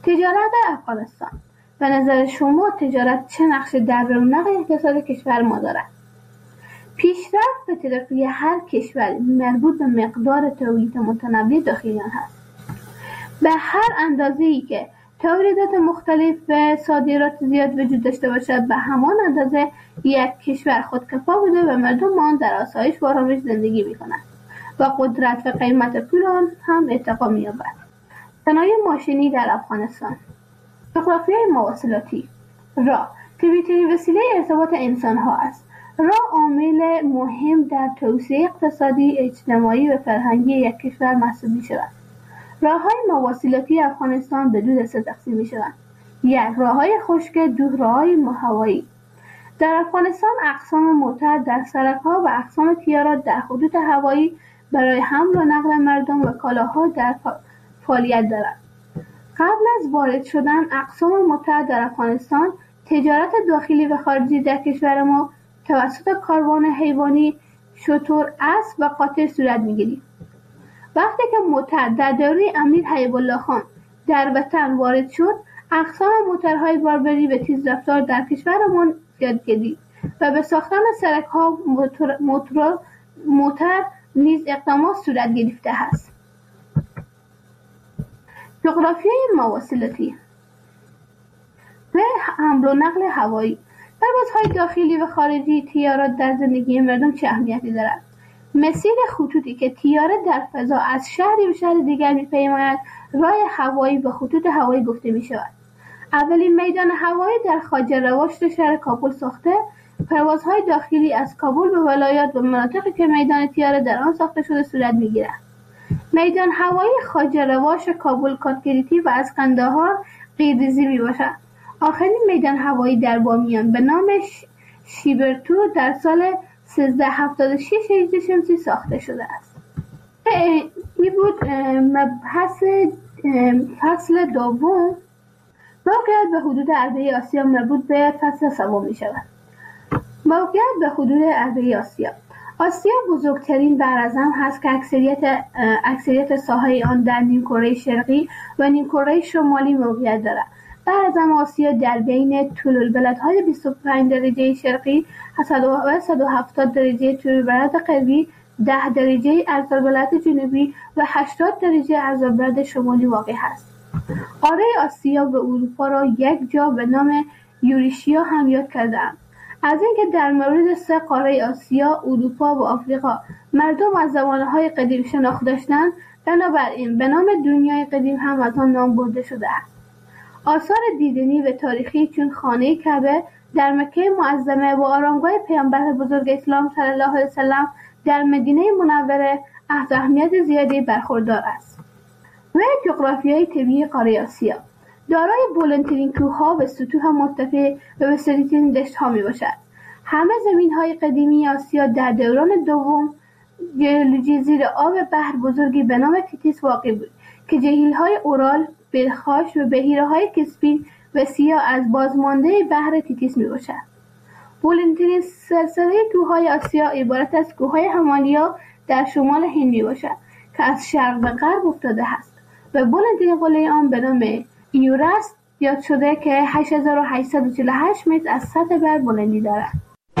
تجارت افغانستان. به نظر شما تجارت چه نقش در رونق اقتصاد کشور ما دارد؟ پیشرفت و ترقی هر کشور مربوط به مقدار تولید متنوع داخلی آن است. به هر اندازه‌ای که تولیدات مختلف و صادرات زیاد وجود داشته باشد، به همان اندازه یک کشور خودکفا بوده و مردم آن در آسایش و آرامش زندگی می‌کنند و قدرت و قیمت پول آن هم ارتقا می‌یابد. صنایع ماشینی در افغانستان. جغرافیای مواصلاتی. راه طبیعی‌ترین وسیله ارتباط انسان‌ها است. راه عامل مهم در توسعه اقتصادی، اجتماعی و فرهنگی یک کشور محسوب می‌شود. راه‌های مواصلاتی افغانستان به دو دسته تقسیم می‌شوند: یک، راه‌های خشک، دو، راه‌های هوایی. در افغانستان اقسام موتر در سرک‌ها و اقسام تیارات در خطوط هوایی برای حمل و نقل مردم و کالاها در فعالیت دارند. قبل از وارد شدن اقسام موتر در افغانستان، تجارت داخلی و خارجی در کشور ما توسط کاروان حیوانی، شتر، اسب و قاطر صورت می‌گیرد. وقتی که موتر در دوره امیر حبیب الله خان در وطن وارد شد، اقسام موترهای باربری و تیزرفتار در کشورمان زیاد گردید و به ساختن سرک‌ها موتر نیز اقدامات صورت گرفته است. جغرافیای مواصلاتی و حمل و نقل هوایی. پروازهای داخلی و خارجی تیارات در زندگی مردم چه اهمیتی دارد؟ مسیر خطوطی که تیاره در فضا از شهری به شهر دیگر می‌پیماید راه هوایی و خطوط هوایی گفته می‌شود. اولین میدان هوایی در خواجه رواشت شهر کابل ساخته، پروازهای داخلی از کابل به ولایات و مناطقی که میدان تیاره در آن ساخته شده صورت می‌گیرد. میدان هوایی خواجه رواش کابل کاتگریتی و از قندهار قیرزی میباشد. آخرین میدان هوایی در بامیان به نام شیبرتو در سال 1376 هجری شمسی ساخته شده است. این بود مبحث فصل دوم. موقعیت به حدود عربه آسیا مربوط به فصل سوم می شود. موقعیت به حدود عربه آسیا. آسیا بزرگترین براعظم هست که اکثریت ساحه آن در نیمکره شرقی و نیمکره شمالی موقعیت دارد. براعظم آسیا در بین طول البلدهای 25 درجه شرقی و 170 درجه طول البلد غربی، 10 درجه عرض‌البلد جنوبی و 80 درجه عرض‌البلد شمالی واقع است. قاره آسیا و اروپا را یک جا به نام یوریشیا هم یاد کرده‌اند. از اینکه در مورد سه قاره آسیا، اروپا و آفریقا مردم از زمانهای قدیم شناخت داشتند، بنابراین به نام دنیای قدیم هم از آن نام برده شده است. آثار دیدنی و تاریخی چون خانه کعبه در مکه معظمه و آرامگاه پیامبر بزرگ اسلام صلی الله علیه وسلم در مدینه منوره از اهمیت زیادی برخوردار است. و جغرافیای طبیعی قاره آسیا دارای بلندترین کوه‌ها و سطوح مرتفع و وسیع‌ترین دشت‌ها میباشد. همه زمین‌های قدیمی آسیا در دوران دوم ژئولوژی زیر آب بحر بزرگی به نام تیتیس واقع بود که جهیل‌های اورال، بلخاش و بحیره‌های کسپین و سیاه از بازمانده بحر تیتیس میباشد. بلندترین سلسله کوه‌های آسیا عبارت از کوه‌های همالیا در شمال هند میباشد که از شرق به غرب افتاده است و بلندترین قله آن به نام ایورست یاد شده که 8848 متر از سطح بر بلندی دارد.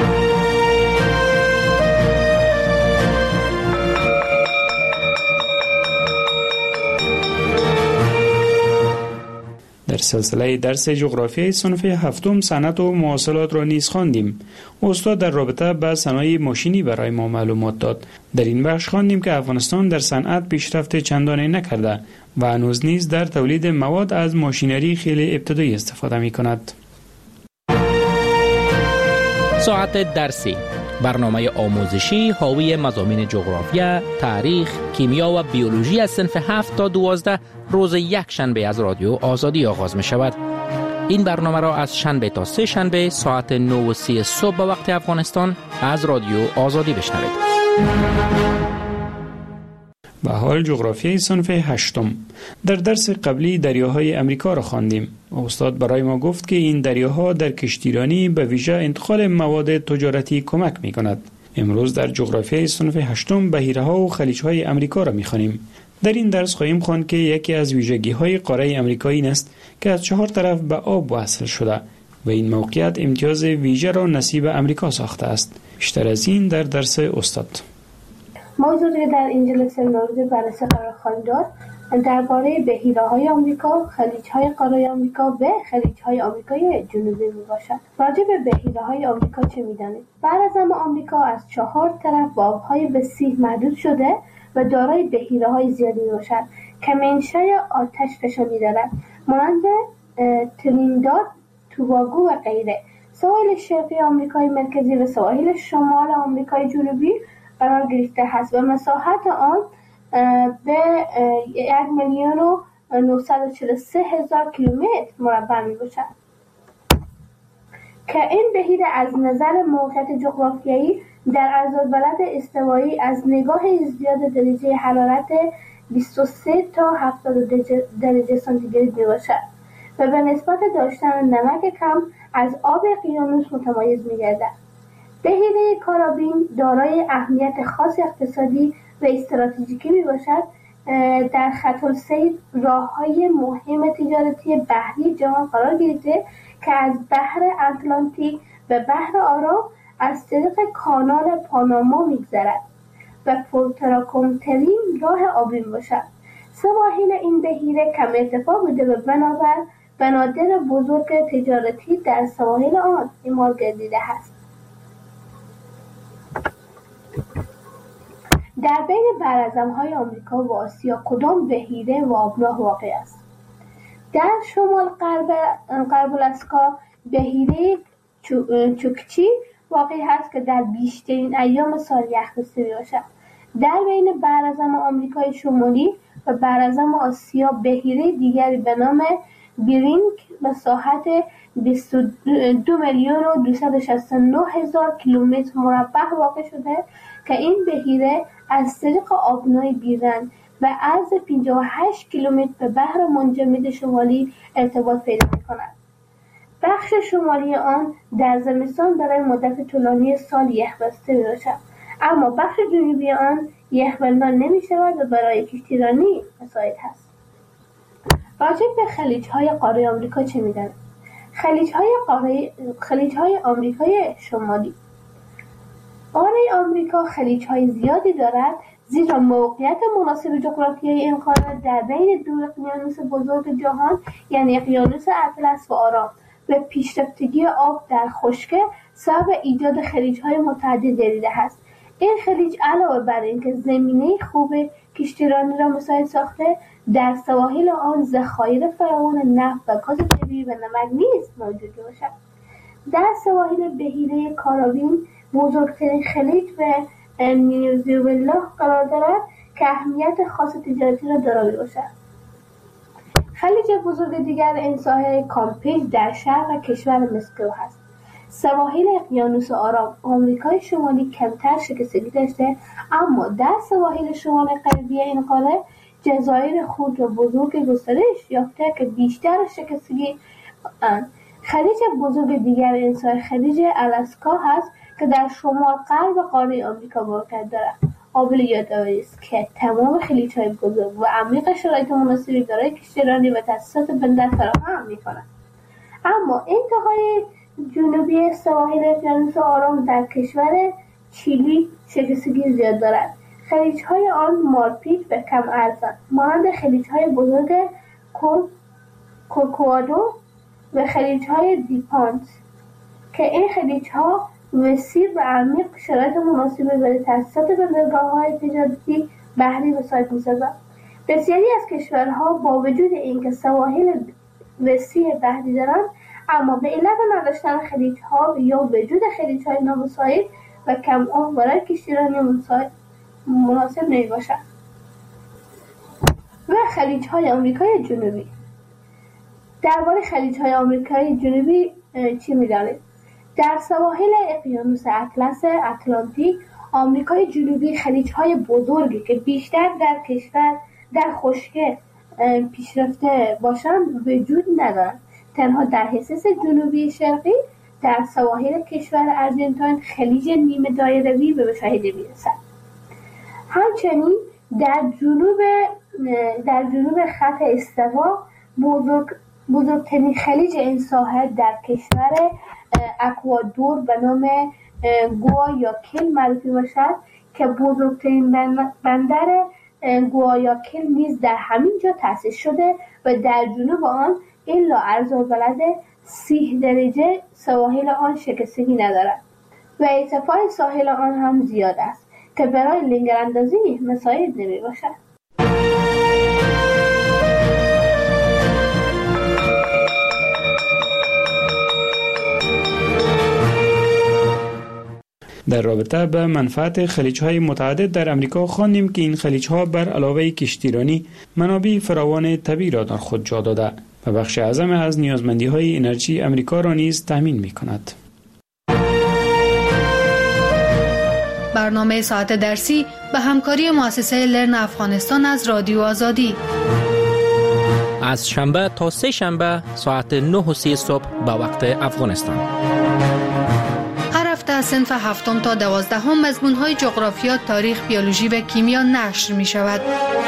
در سلسله درس جغرافیای صنف هفتم صنعت و مواصلات را نیز خواندیم. استاد در رابطه با صنایع ماشینی برای ما معلومات داد. در این بخش خواندیم که افغانستان در صنعت پیشرفت چندانی نکرده و هنوز نیز در تولید مواد از ماشینری خیلی ابتدایی استفاده می کند. ساعت درسی، برنامه آموزشی حاوی مضامین جغرافیا، تاریخ، کیمیا و بیولوژی از صنف 7 تا 12 روز یک شنبه از رادیو آزادی آغاز می شود. این برنامه را از شنبه تا سه شنبه ساعت 9:30 صبح به وقت افغانستان از رادیو آزادی بشنوید. و حال جغرافیای صنف هشتم. در درس قبلی دریاهای امریکا را خواندیم. استاد برای ما گفت که این دریاها در کشتیرانی به ویژه انتقال مواد تجارتی کمک می کند. امروز در جغرافیای صنف هشتم بحیره‌ها و خلیج‌های امریکا را می‌خوانیم. در این درس خواهیم خواند که یکی از ویژگی‌های قاره آمریکا این است که از 4 طرف به آب وصل شده و این موقعیت امتیاز ویژه را نصیب آمریکا ساخته است. بیشتر از این در درس استاد. موضوعی در این جلسه مورد بررسی قرار خواهیم داد درباره بحیره‌های آمریکا، خلیج‌های قاره آمریکا و خلیج‌های آمریکای جنوبی میباشد. راجع به بحیره‌های آمریکا چه می‌دانید؟ براعظم آمریکا از 4 طرف با آب‌های وسیع محدود شده و دارای بحیره‌های زیادی میباشد که منشأ آتش فشانی دارد، مانند ترینیداد، توباگو و غیره. سواحل شرقی آمریکای مرکزی و سواحل شمال آمریکای جنوبی قرار گرفته است و مساحت آن به 1,943,000 کیلومتر مربع می باشد که این بحیره از نظر موقعیت جغرافیایی در عرض‌البلد استوایی از نگاه ازدیاد درجه حرارت 23 تا 70 درجه سانتیگراد می باشد و به نسبت داشتن نمک کم از آب اقیانوس متمایز می گردد. بحیره کارابین دارای اهمیت خاص اقتصادی و استراتژیکی می باشد. در خط السیر راه‌های مهم تجارتی بحری جهان قرار گرفته که از بحر اتلانتیک و بحر آرام از طریق کانال پاناما می‌گذرد و پرتراکن‌ترین راه آبی می‌باشد. سواحل این بحیره کم ارتفاع بوده و بنابر بنادر بزرگ تجارتی در سواحل آن اعمال گردیده است. در بین براعظم‌های آمریکا و آسیا کدام بحیره و آبراه واقع است؟ در شمال غرب الاسکا بحیره چوکچی واقع است که در بیشترین ایام سال یخ‌بسته می‌باشد. در بین براعظم آمریکای شمالی و براعظم آسیا بحیره دیگری به نام بیرینگ مساحت 22,269,000 کیلومتر مربع واقع شده که این بحیره از طریق آبنای بیرنگ و عرض 58 کیلومتر به بحر منجمد شمالی ارتباط پیدا می‌کند. بخش شمالی آن در زمستان برای مدت طولانی سال یخ‌بسته می‌باشد، اما بخش جنوبی آن یخبندان نمی‌شود و برای کشتیرانی مساعد است. راجع به خلیج‌های قاره آمریکا چه می‌دانید؟ خلیج‌های آمریکای شمالی. قاره آمریکا خلیج‌های زیادی دارد زیرا موقعیت مناسب جغرافیایی این قاره در بین دو اقیانوس بزرگ جهان یعنی اقیانوس اطلس و آرام و پیشرفتگی آب در خشکی سبب ایجاد خلیج‌های متعدد گردیده است. این خلیج علاوه بر اینکه زمینه خوب کشتیرانی را مساعد ساخته، در سواحل آن ذخایر فراوان نفت و گاز طبیعی و نمک نیز موجود باشد. در سواحل بحیره کارابین بزرگترین خلیج به نیوزیلند قرار دارد که اهمیت خاص تجارتی را دارای باشد. خلیج بزرگ دیگر این ساحل کامپیج در شرق کشور مسکو است. سواحل اقیانوس آرام آمریکای شمالی کمتر شکستگی داشته، اما در سواحل شمال غربی این قاره جزایر خرد و بزرگ گسترش یافته که بیشتر شکستگی خلیج بزرگ دیگر این ساحل خلیج آلاسکا هست که در شمال غرب قاره آمریکا موقعیت دارد. قابل یادآوری است که تمام خلیج‌های بزرگ و عمیق شرایط مناسبی برای کشتیرانی و تاسیسات بندر فراهم می‌کنند. اما انتهای جنوبی سواحل اقیانوس آرام در کشور چیلی شکستگی زیاد دارد. خلیج‌های آن مارپیچ و کم عرضند، مانند خلیج‌های بزرگ کورکوادو و خلیج‌های دیپانت که این خلیج‌ها وسیع و عمیق شرایط مناسبی برای تأسیسات بندرگاه‌های تجارتی بحری مساعد می‌سازند. بسیاری از کشورها با وجود اینکه سواحل وسیع بحری دارند، اما به علت نداشتن خلیج‌ها یا وجود خلیج‌های نامساعد و کم آب برای کشتیرانی مناسب نمی‌باشند. و خلیج‌های آمریکای جنوبی. درباره خلیج‌های آمریکای جنوبی چی می‌دانید؟ در سواحل اقیانوس اطلس اتلانتیک آمریکای جنوبی خلیج‌های بزرگی که بیشتر در کشور در خشکی پیشرفته باشند وجود ندارند. تنها در حصص جنوبی شرقی در سواحل کشور آرژانتین خلیج نیمه دایروی به مشاهده می‌رسد. همچنین در جنوب در جنوب خط استوا بزرگترین خلیج این ساحل در کشور اکوادور به نام گوایاکیل معروف باشد که بزرگترین بندر گوایاکیل نیز در همین جا تأسیس شده و در جنوب آن الا عرض‌البلد 30 درجه سواحل آن شکستگی ندارد و ارتفاع ساحل آن هم زیاد است که برای لنگراندازی مساعد نمی باشد. در رابطه به منفعت خلیج‌های متعدد در امریکا خواندیم که این خلیج‌ها بر علاوه کشتیرانی منابع فراوان طبیعی را در خود جا داده و بخش اعظم از نیازمندی‌های انرژی امریکا را نیز تامین می‌کند. برنامه ساعت درسی به همکاری مؤسسه لرن افغانستان از رادیو آزادی از شنبه تا سه شنبه ساعت 9:30 صبح به وقت افغانستان. از صنف 7 تا 12 مضمون‌های جغرافیا، تاریخ، بیولوژی و کیمیا نشر می‌شود.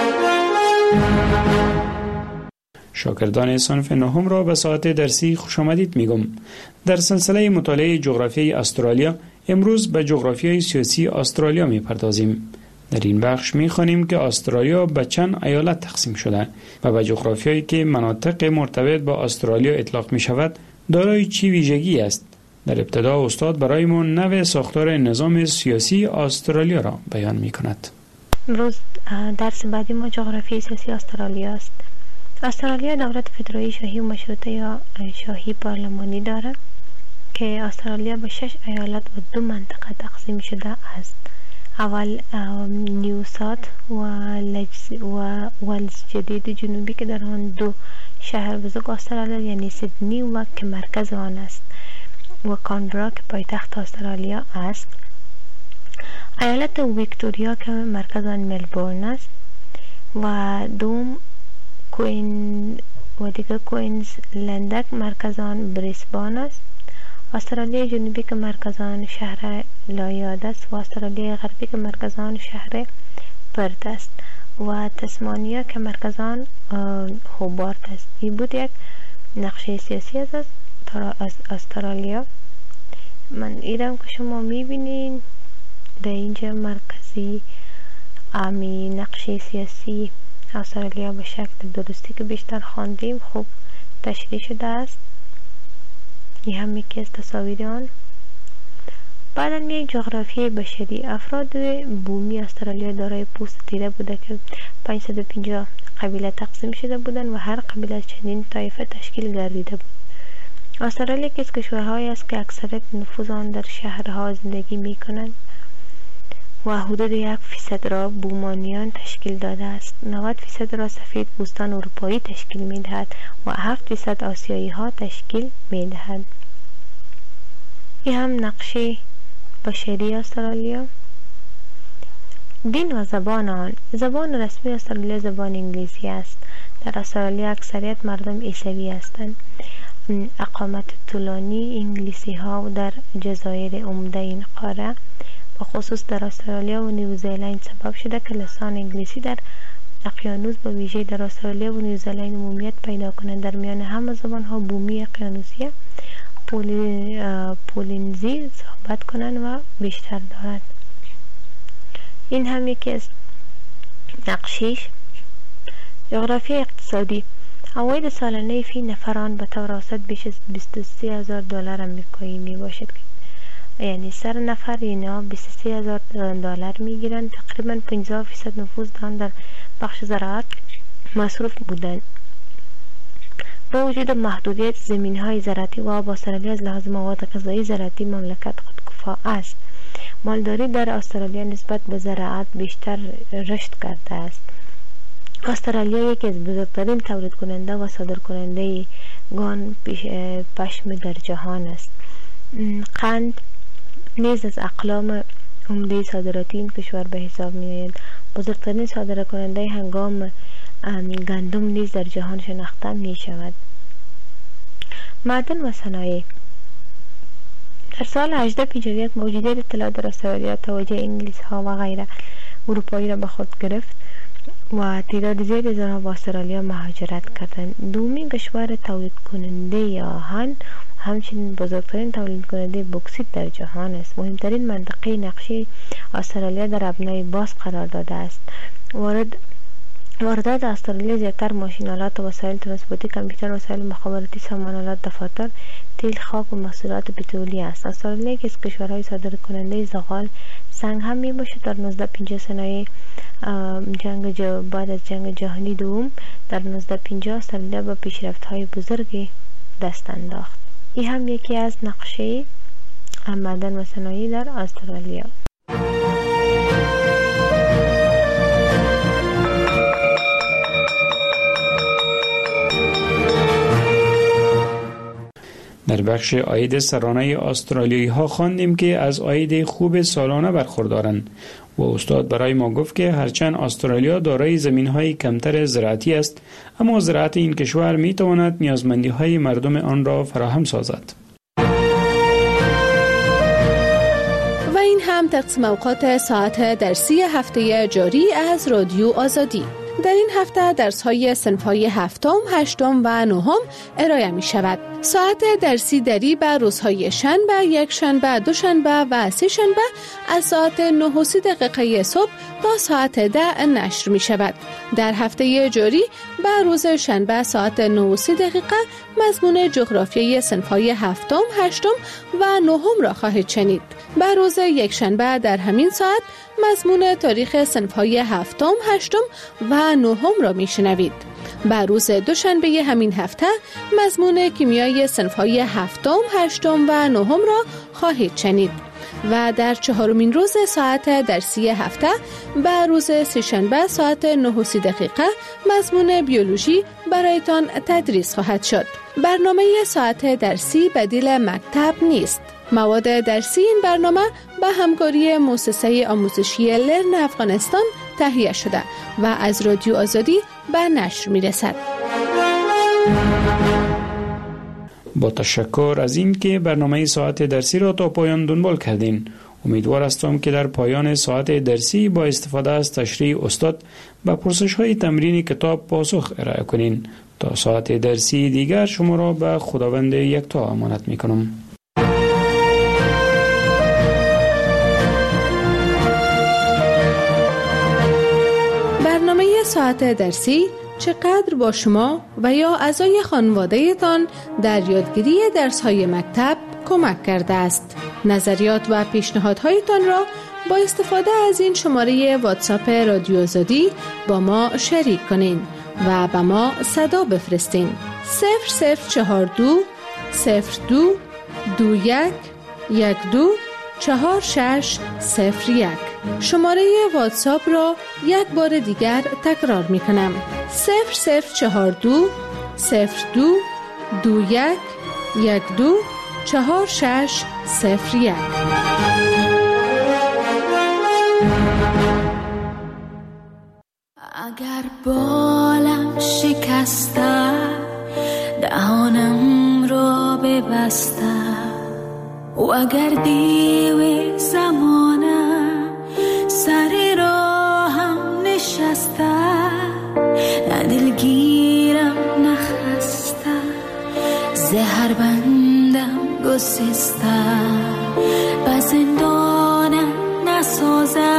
شاگردان صنف 9 را به ساعت درسی خوش آمدید میگم. در سلسله مطالعه جغرافیای استرالیا امروز به جغرافیای سیاسی استرالیا می‌پردازیم. در این بخش می‌خوانیم که استرالیا به چند ایالت تقسیم شده و به جغرافیایی که مناطق مرتبط با استرالیا اطلاق می‌شود دارای چه ویژگی است. در ابتدا استاد برایمان نوع ساختار نظام سیاسی استرالیا را بیان می کند. امروز درس بعدی ما جغرافیای سیاسی استرالیا است. استرالیا دولت فدرالی شاهی و مشروطه یا شاهی پارلمانی دارد که استرالیا به 6 ایالت و 2 منطقه تقسیم شده است. اول نیو ساوت و ولز جدید جنوبی که در آن 2 شهر بزرگ استرالیا یعنی سیدنی و که مرکز آن است و کانبرا که پایتخت استرالیا است. ایالت ویکتوریا که مرکز آن ملبورن است و دوم کوینز لندک مرکز آن بریسبان است. استرالیا جنوبی که مرکز آن شهر لایاد است و استرالیا غربی که مرکز آن شهر پرت است و تسمانیا که مرکز آن هوبارت است. این بود یک نقشه سیاسی از استرالیا. من ایرم که شما میبینین در اینجا مرکزی امی نقشه سیاسی استرالیا به شکل درستی که بیشتر خواندیم خوب تشریح شده است. این هم یکی از تصاویر آن. بعدا می جغرافیای بشری. افراد بومی استرالیا دارای پوست تیره بوده که 550 قبیله تقسیم شده بودند و هر قبیله از چندین طایفه تشکیل گردیده بود. استرالیا یکی از کشورهایی است که اکثریت نفوذ آن در شهرها زندگی می کنند و حدود 1% را بومانیان تشکیل داده است. 90% را سفید پوستان اروپایی تشکیل می دهد و 7% آسیایی ها تشکیل می دهد. این هم نقشه بشری استرالیا. دین و زبان آن. زبان رسمی استرالیا زبان انگلیسی است. در استرالیا اکثریت مردم عیسوی هستند. اقامت طولانی انگلیسی ها در جزایر عمده این قاره و خصوص در استرالیا و نیوزیلند سبب شده که لسان انگلیسی در اقیانوس به ویژه در استرالیا و نیوزیلند عمومیت پیدا کنند. در میان همه زبان ها بومی اقیانوسی پولینزی صحبت کنند و بیشتر دارد. این هم یکی از نقشیش. جغرافی اقتصادی. عواید سالانه فی نفران به طور اوسط بیش از $23,000 آمریکایی می باشد، یعنی سر نفر اینا $23,000 می گیرند. تقریبا 50% نفوذ دارند در بخش زراعت مصروف بودند. با وجود محدودیت زمین های زراعتی و آب استرالیا از لحاظ مواد غذایی زراعتی مملکت خودکفا است. مالداری در استرالیا نسبت به زراعت بیشتر رشد کرده است. استرالیا یکی از بزرگترین تولید کننده و صادر کننده گان پشم در جهان است. قند نیز از اقلام عمده صادراتی این کشور به حساب می آید. بزرگترین صادر کننده هنگام گندم نیز در جهان شناخته می شود. معدن و صنایع. در سال 1851 موجودیت اطلاعات در استرالیا توجه انگلیس ها و غیر اروپایی را به خود گرفت و تعداد زیادی از آنها به استرالیا مهاجرت کردند. دومین کشور تولید کننده آهن همچنین بزرگترین تولید کننده بوکسیت در جهان است. مهمترین منطقه نقشه استرالیا در ابنای باز قرار داده است. واردات استرالیا زیادتر ماشین‌آلات و وسایل ترانسپورتی، کامپیوتر، وسایل مخابراتی، سامان‌آلات، دفاتر، تیل، خاک و محصولات پترولی است. استرالیا که از کشورهای صادر کننده زغال سنگ هم می باشد. در 1950 صنایع بعد از جنگ جهانی دوم در 1950 استرالیا به پیشرفت‌های بزرگی دست انداخت. این هم یکی از نقشه معدن و صنایع در استرالیا. در بخش عاید سرانه استرالیایی ها خواندیم که از عاید خوب سالانه برخوردارند و استاد برای ما گفت که هرچند استرالیا دارای زمین های کمتر زراعتی است، اما زراعت این کشور می تواند نیازمندی های مردم آن را فراهم سازد. و این هم تقسیم اوقات ساعت درسی هفته جاری از رادیو آزادی. در این هفته درس‌های صنف‌های هفتم، هشتم و نهم ارائه می‌شود. ساعت درسی دری به روزهای شنبه، یک شنبه، دوشنبه و سه شنبه از ساعت 9:30 صبح تا ساعت 10 نشر می‌شود. در هفته جاری به روز شنبه ساعت 9:30 مضمون جغرافیای صنف‌های هفتم، هشتم و نهم را خواهید شنید. به روز یک شنبه در همین ساعت مضمون تاریخ صنف‌های هفتم، هشتم و نهم را میشنوید. به روز دوشنبه همین هفته مضمون کیمیای صنف‌های هفتم، هشتم و نهم را خواهید شنید. و در چهارمین روز ساعت درسی هفته به روز سه‌شنبه ساعت 9:30 مضمون بیولوژی برایتان تدریس خواهد شد. برنامه ساعت درسی بدیل مکتب نیست. مواد درسی این برنامه به همکاری مؤسسه آموزشی لرن افغانستان تهیه شده و از رادیو آزادی به نشر می رسد. با تشکر از این که برنامه ساعت درسی را تا پایان دنبال کردین. امیدوار هستم که در پایان ساعت درسی با استفاده از تشریح استاد به پرسش‌های تمرین کتاب پاسخ ارائه کنین. تا ساعت درسی دیگر شما را به خداوند یکتا امانت می‌کنم. برنامه ساعت درسی چقدر با شما و یا اعضای خانواده‌تان در یادگیری درس‌های مکتب کمک کرده است. نظریات و پیشنهادهایتان را با استفاده از این شماره واتساپ رادیو آزادی با ما شریک کنین و به ما صدا بفرستین. 0042 02 21 12 4601. شماره واتساپ را یک بار دیگر تکرار می کنم. 0042 02 21 12 4601. اگر بالم شکسته دهانم را ببسته و اگر دیو زمانه سر راهم نشسته نه دلگیرم نخسته زهر بندم گسسته به زندانم نسازه